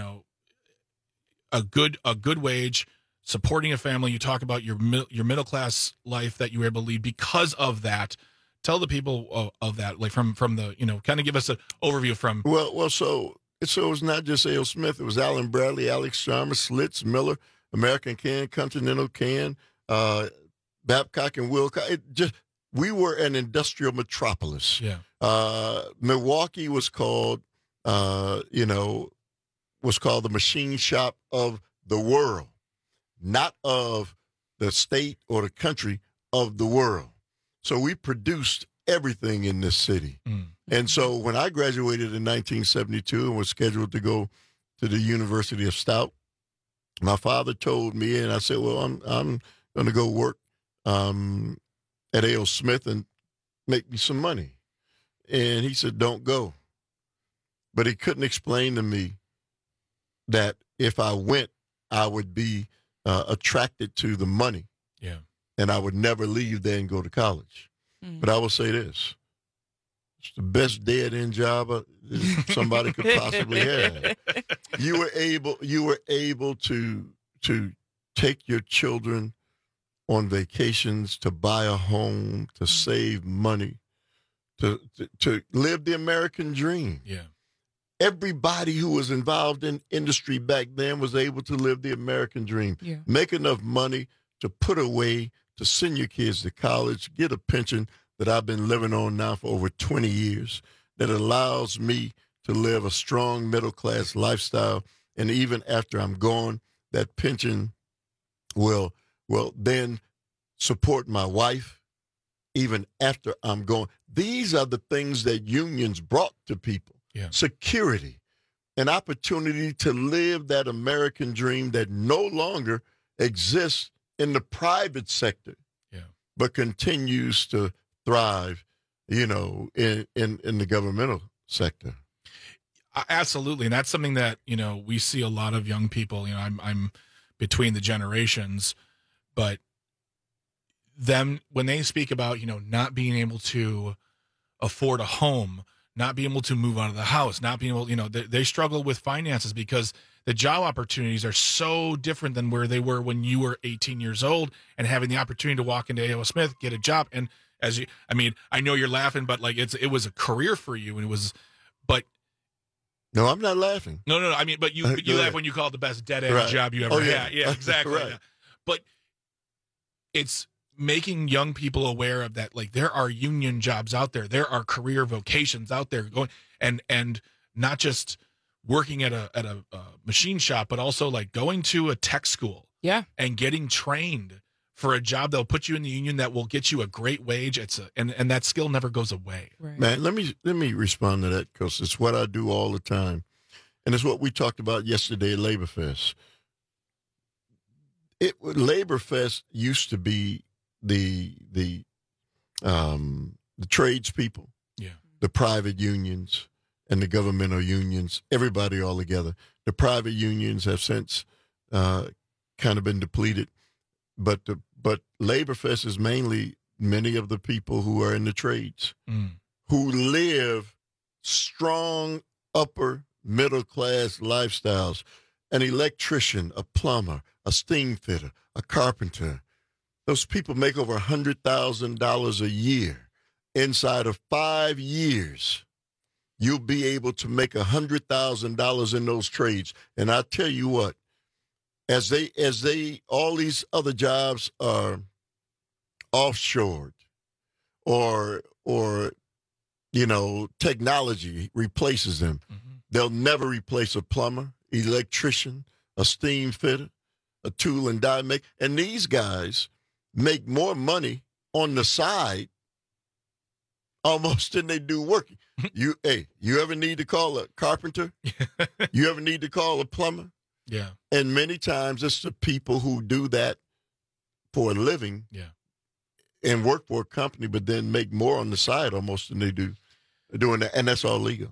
a good wage, supporting a family. You talk about your middle class life that you were able to lead because of that. Tell the people of that, like from the, kind of give us an overview from. Well, so it was not just A.O. Smith. It was Allen Bradley, Alex Chalmers, Slits, Miller, American Can, Continental Can, Babcock and Wilcox. We were an industrial metropolis. Yeah. Milwaukee was called, the machine shop of the world, not of the state or the country, of the world. So we produced everything in this city. And so when I graduated in 1972 and was scheduled to go to the University of Stout, my father told me, and I said, well, I'm going to go work at A.O. Smith and make me some money. And he said, don't go. But he couldn't explain to me that if I went, I would be attracted to the money. Yeah. And I would never leave there and go to college. But I will say this. It's the best dead-end job somebody could possibly have. You were able to take your children on vacations, to buy a home, to save money, to live the American dream. Yeah. Everybody who was involved in industry back then was able to live the American dream. Yeah. Make enough money to put away, to send your kids to college, get a pension that I've been living on now for over 20 years. that allows me to live a strong middle-class lifestyle. And even after I'm gone, that pension will then support my wife even after I'm gone. These are the things that unions brought to people. Yeah. Security, an opportunity to live that American dream that no longer exists in the private sector, but continues to thrive, in the governmental sector. Absolutely. And that's something that, we see a lot of young people, I'm between the generations, but them, when they speak about, not being able to afford a home, not being able to move out of the house, not being able, they struggle with finances because the job opportunities are so different than where they were when you were 18 years old and having the opportunity to walk into A.O. Smith, get a job. And I know you're laughing, but it was a career for you, and no, I'm not laughing. No. But you laugh when you call it the best dead end job you ever had. Yeah, exactly. Right. But it's making young people aware of that. Like, there are union jobs out there. There are career vocations out there going, and not just working at a machine shop, but also like going to a tech school. Yeah. And getting trained for a job that'll put you in the union that will get you a great wage. And that skill never goes away. Right. Man, let me respond to that, because it's what I do all the time. And it's what we talked about yesterday at Labor Fest. Labor Fest used to be the tradespeople, the private unions, and the governmental unions, everybody all together. The private unions have since kind of been depleted, but Labor Fest is mainly many of the people who are in the trades, who live strong upper middle class lifestyles. An electrician, a plumber, a steam fitter, a carpenter. Those people make over $100,000 a year. Inside of 5 years, you'll be able to make $100,000 in those trades. And I tell you what, as they all these other jobs are offshored, or technology replaces them, they'll never replace a plumber, electrician, a steam fitter, a tool and die maker. And these guys make more money on the side almost than they do working. You ever need to call a carpenter? You ever need to call a plumber? Yeah. And many times it's the people who do that for a living and work for a company, but then make more on the side almost than they do doing that. And that's all legal.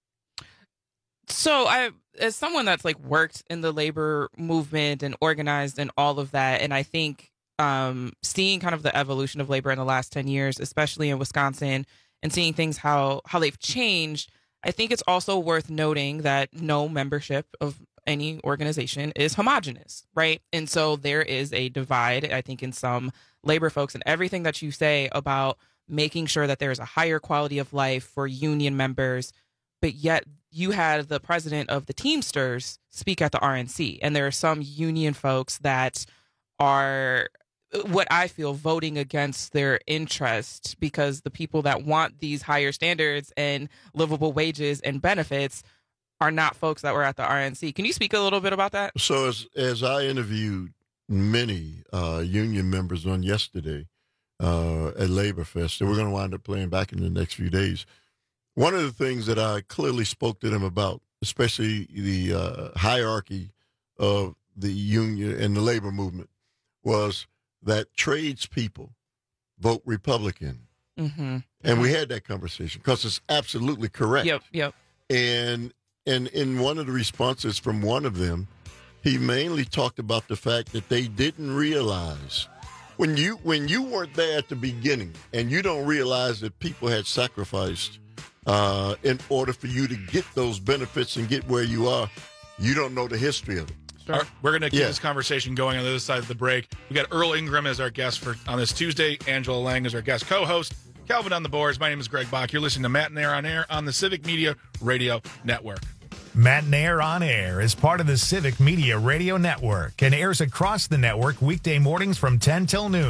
So as someone that's like worked in the labor movement and organized and all of that, and I think seeing kind of the evolution of labor in the last 10 years, especially in Wisconsin, and seeing things how they've changed, I think it's also worth noting that no membership of any organization is homogenous, right? And so there is a divide, I think, in some labor folks, and everything that you say about making sure that there's a higher quality of life for union members, but yet you had the president of the Teamsters speak at the RNC, and there are some union folks that are, what I feel, voting against their interest, because the people that want these higher standards and livable wages and benefits are not folks that were at the RNC. Can you speak a little bit about that? So as I interviewed many union members on yesterday at Labor Fest, that we're going to wind up playing back in the next few days, one of the things that I clearly spoke to them about, especially the hierarchy of the union and the labor movement, was that tradespeople vote Republican. Mm-hmm. And we had that conversation because it's absolutely correct. Yep. And in one of the responses from one of them, he mainly talked about the fact that they didn't realize when you weren't there at the beginning, and you don't realize that people had sacrificed in order for you to get those benefits and get where you are, you don't know the history of it. Sure. We're going to keep this conversation going on the other side of the break. We got Earl Ingram as our guest on this Tuesday. Angela Lang is our guest co-host. Calvin on the boards. My name is Greg Bach. You're listening to Matt and Air on Air on the Civic Media Radio Network. Matt and Air on Air is part of the Civic Media Radio Network and airs across the network weekday mornings from 10 till noon.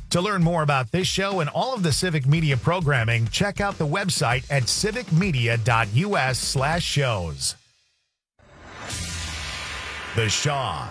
To learn more about this show and all of the Civic Media programming, check out the website at civicmedia.us/shows. The Shaw,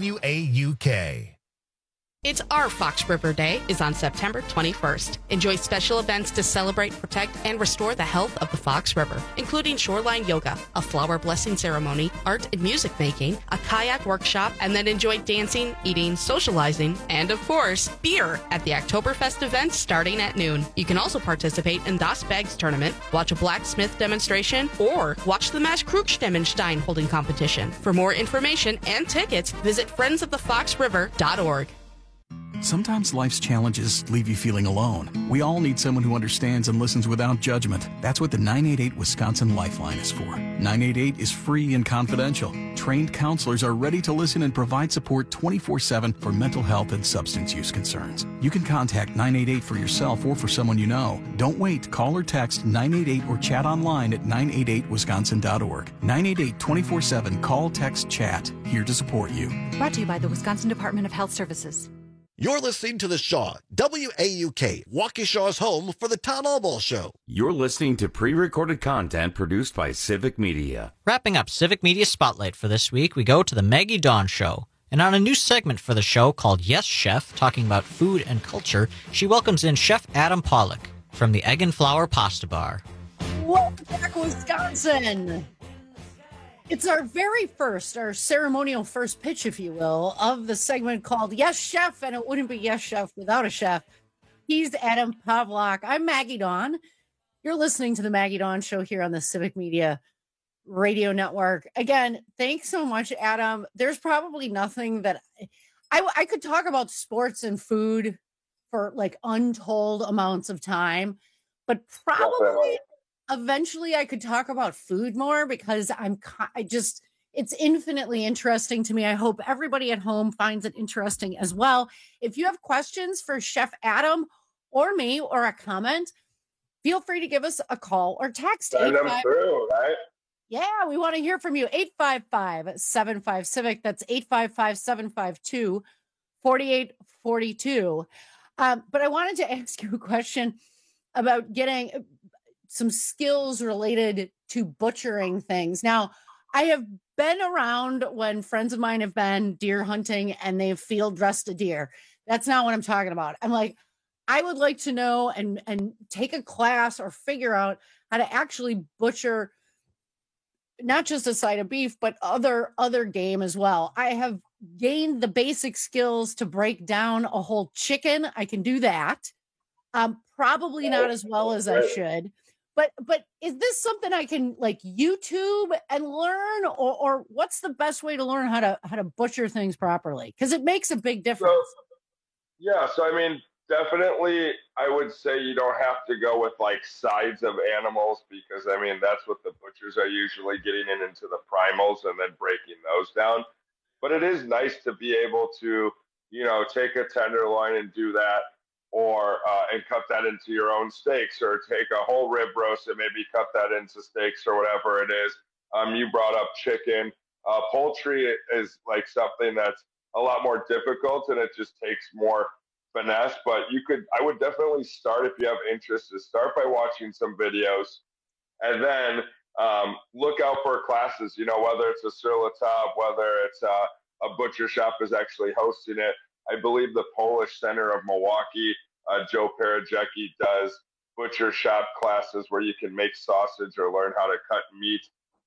WAUK. It's our Fox River Day is on September 21st. Enjoy special events to celebrate, protect, and restore the health of the Fox River, including shoreline yoga, a flower blessing ceremony, art and music making, a kayak workshop, and then enjoy dancing, eating, socializing, and of course, beer at the Oktoberfest event starting at noon. You can also participate in Das Bags tournament, watch a blacksmith demonstration, or watch the Mass Krugstemenstein holding competition. For more information and tickets, visit friendsofthefoxriver.org. Sometimes life's challenges leave you feeling alone. We all need someone who understands and listens without judgment. That's what the 988 Wisconsin Lifeline is for. 988 is free and confidential. Trained counselors are ready to listen and provide support 24/7 for mental health and substance use concerns. You can contact 988 for yourself or for someone you know. Don't wait. Call or text 988 or chat online at 988wisconsin.org. 988 24/7. Call, text, chat. Here to support you. Brought to you by the Wisconsin Department of Health Services. You're listening to The Shaw, WAUK, Waukesha's home for the Todd Albaugh Show. You're listening to pre-recorded content produced by Civic Media. Wrapping up Civic Media Spotlight for this week, we go to the Maggie Dawn Show. And on a new segment for the show called Yes Chef, talking about food and culture, she welcomes in Chef Adam Pollock from the Egg and Flour Pasta Bar. Welcome back, Wisconsin. It's our very first, our ceremonial first pitch, if you will, of the segment called Yes Chef, and it wouldn't be Yes Chef without a chef. He's Adam Pavlock. I'm Maggie Dawn. You're listening to the Maggie Dawn Show here on the Civic Media Radio Network. Again, thanks so much, Adam. There's probably nothing that I could talk about sports and food for like untold amounts of time, but probably eventually I could talk about food more because it's infinitely interesting to me. I hope everybody at home finds it interesting as well. If you have questions for Chef Adam or me or a comment, feel free to give us a call or text. Send them through, right? Yeah, we want to hear from you. 855-75-CIVIC. That's 855-752-4842. But I wanted to ask you a question about getting some skills related to butchering things. Now, I have been around when friends of mine have been deer hunting and they've field dressed a deer. That's not what I'm talking about. I'm like, I would like to know and take a class or figure out how to actually butcher not just a side of beef, but other game as well. I have gained the basic skills to break down a whole chicken. I can do that. Probably not as well as I should. But is this something I can like YouTube and learn, or what's the best way to learn how to butcher things properly? Because it makes a big difference. So I mean, definitely, I would say you don't have to go with like sides of animals because I mean that's what the butchers are usually getting into the primals and then breaking those down. But it is nice to be able to, take a tenderloin and do that. Or and cut that into your own steaks, or take a whole rib roast and maybe cut that into steaks or whatever it is. You brought up chicken. Poultry is like something that's a lot more difficult and it just takes more finesse. But I would definitely start, if you have interest, to start by watching some videos and then look out for classes, whether it's a sur la table, whether it's a butcher shop is actually hosting it. I believe the Polish Center of Milwaukee, Joe Parajecki, does butcher shop classes where you can make sausage or learn how to cut meat.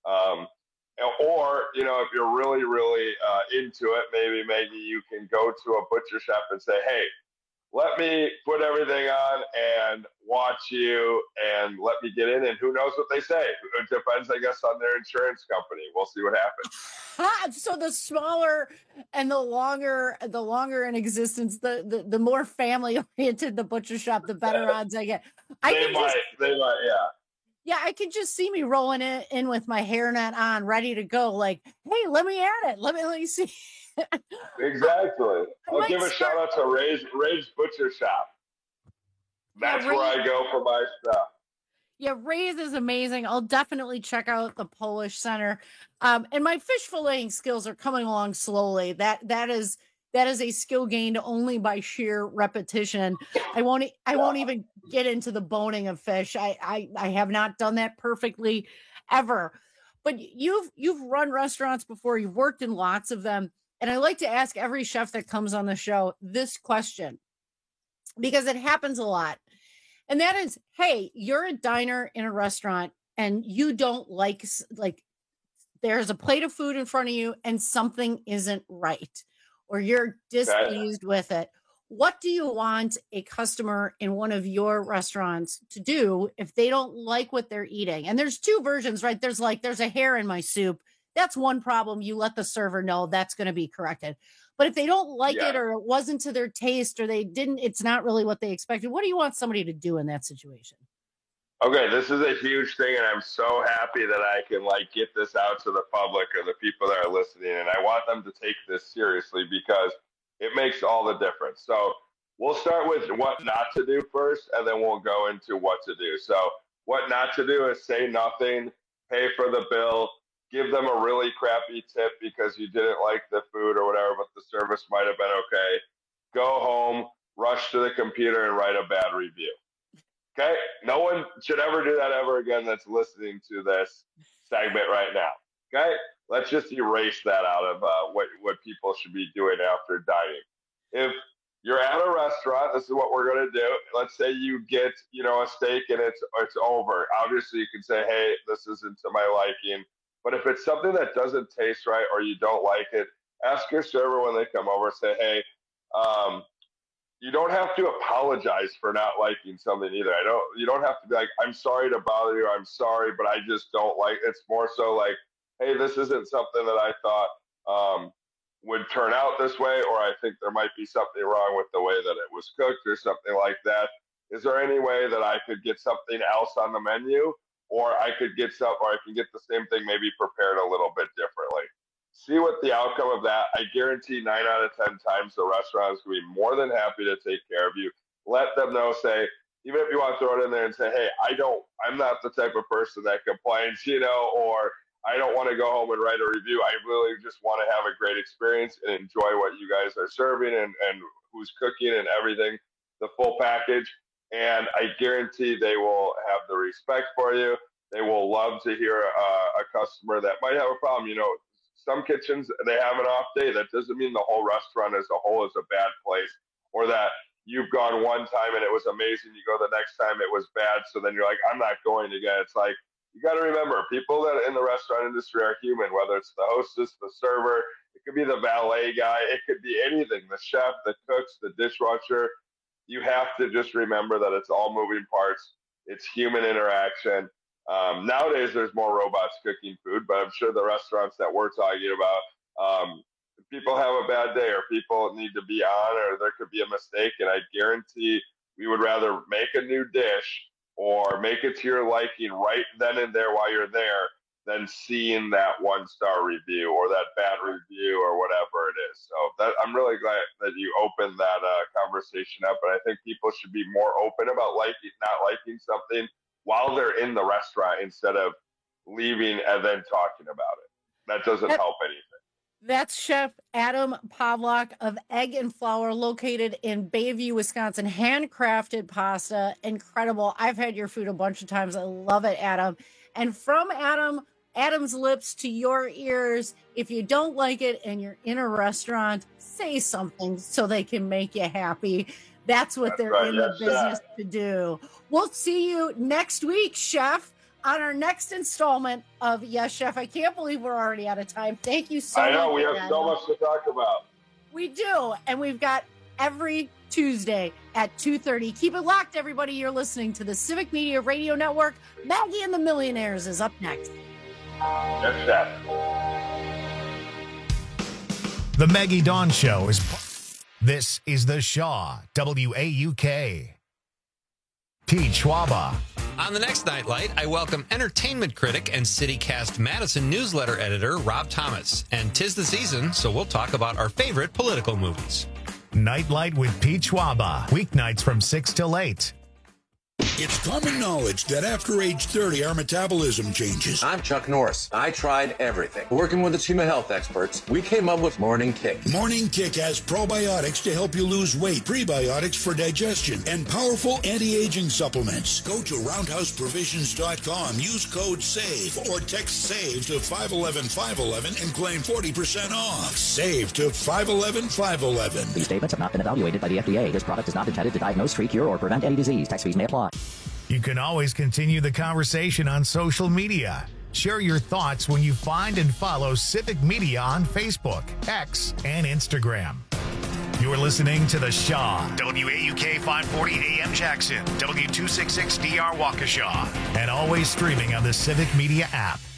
Or, if you're really, really into it, maybe you can go to a butcher shop and say, hey, let me put everything on and watch you and let me get in, and who knows what they say. It depends, I guess, on their insurance company. We'll see what happens. So the smaller and the longer in existence, the more family oriented the butcher shop, the better odds I get. They might, yeah. Yeah, I can just see me rolling in with my hairnet on, ready to go. Like, hey, let me at it. Let me see. Exactly. I'll give a shout out to Ray's Butcher Shop. That's where I go for my stuff. Yeah, Ray's is amazing. I'll definitely check out the Polish Center. And my fish filleting skills are coming along slowly. That is that is a skill gained only by sheer repetition. I won't even get into the boning of fish. I have not done that perfectly ever. But you've run restaurants before. You've worked in lots of them. And I like to ask every chef that comes on the show this question, because it happens a lot. And that is, hey, you're a diner in a restaurant and you don't like there's a plate of food in front of you and something isn't right, or you're displeased with it. What do you want a customer in one of your restaurants to do if they don't like what they're eating? And there's two versions, right? There's a hair in my soup. That's one problem. You let the server know that's going to be corrected. But if they don't like it, or it wasn't to their taste, or it's not really what they expected, what do you want somebody to do in that situation? Okay, this is a huge thing, and I'm so happy that I can get this out to the public or the people that are listening, and I want them to take this seriously because it makes all the difference. So we'll start with what not to do first, and then we'll go into what to do. So what not to do is say nothing, pay for the bill, give them a really crappy tip because you didn't like the food or whatever, but the service might have been okay. Go home, rush to the computer, and write a bad review. Okay? No one should ever do that ever again that's listening to this segment right now. Okay? Let's just erase that out of what people should be doing after dining. If you're at a restaurant, this is what we're going to do. Let's say you get, a steak and it's over. Obviously, you can say, hey, this isn't to my liking. But if it's something that doesn't taste right or you don't like it, ask your server when they come over, say, hey, you don't have to apologize for not liking something either. You don't have to be like, I'm sorry to bother you. I'm sorry, but I just don't like it. It's more so like, hey, this isn't something that I thought would turn out this way, or I think there might be something wrong with the way that it was cooked or something like that. Is there any way that I could get something else on the menu? Or I can get the same thing maybe prepared a little bit differently. See what the outcome of that. I guarantee 9 out of 10 times the restaurant is going to be more than happy to take care of you. Let them know, say, even if you want to throw it in there and say, hey, I'm not the type of person that complains, or I don't want to go home and write a review. I really just want to have a great experience and enjoy what you guys are serving and who's cooking and everything, the full package. And I guarantee they will have the respect for you. They will love to hear a customer that might have a problem. Some kitchens, they have an off day. That doesn't mean the whole restaurant as a whole is a bad place, or that you've gone one time and it was amazing. You go the next time, it was bad. So then you're like, I'm not going again. It's like, you got to remember, people that in the restaurant industry are human, whether it's the hostess, the server, it could be the valet guy, it could be anything, the chef, the cooks, the dishwasher. You have to just remember that it's all moving parts. It's human interaction. Nowadays, there's more robots cooking food, but I'm sure the restaurants that we're talking about, people have a bad day or people need to be on or there could be a mistake. And I guarantee we would rather make a new dish or make it to your liking right then and there while you're there than seeing that 1-star review or that bad review or whatever it is. So I'm really glad that you opened that conversation up. And I think people should be more open about not liking something while they're in the restaurant instead of leaving and then talking about it. That doesn't help anything. That's Chef Adam Pawlak of Egg and Flour, located in Bayview, Wisconsin. Handcrafted pasta. Incredible. I've had your food a bunch of times. I love it, Adam. And from Adam's lips to your ears, if you don't like it and you're in a restaurant, say something so they can make you happy. That's what they're in the business to do. We'll see you next week, Chef, on our next installment of Yes, Chef. I can't believe we're already out of time. Thank you so much. I know, we have so much to talk about. We do, and we've got every Tuesday at 2:30. Keep it locked, everybody. You're listening to the Civic Media Radio Network. Maggie and the Millionaires is up next. Yes, Chef. The Maggie Dawn Show is... This is the Shaw, WAUK. Pete Schwaba. On the next Nightlight, I welcome entertainment critic and CityCast Madison newsletter editor Rob Thomas. And 'tis the season, so we'll talk about our favorite political movies. Nightlight with Pete Schwaba. Weeknights from 6 till 8. It's common knowledge that after age 30, our metabolism changes. I'm Chuck Norris. I tried everything. Working with the team of health experts, we came up with Morning Kick. Morning Kick has probiotics to help you lose weight, prebiotics for digestion, and powerful anti-aging supplements. Go to roundhouseprovisions.com, use code SAVE, or text SAVE to 511-511 and claim 40% off. SAVE to 511-511. These statements have not been evaluated by the FDA. This product is not intended to diagnose, treat, cure, or prevent any disease. Tax fees may apply. You can always continue the conversation on social media. Share your thoughts when you find and follow Civic Media on Facebook, X, and Instagram. You're listening to The Shaw, WAUK 540 AM Jackson, W266DR Waukesha, and always streaming on the Civic Media app.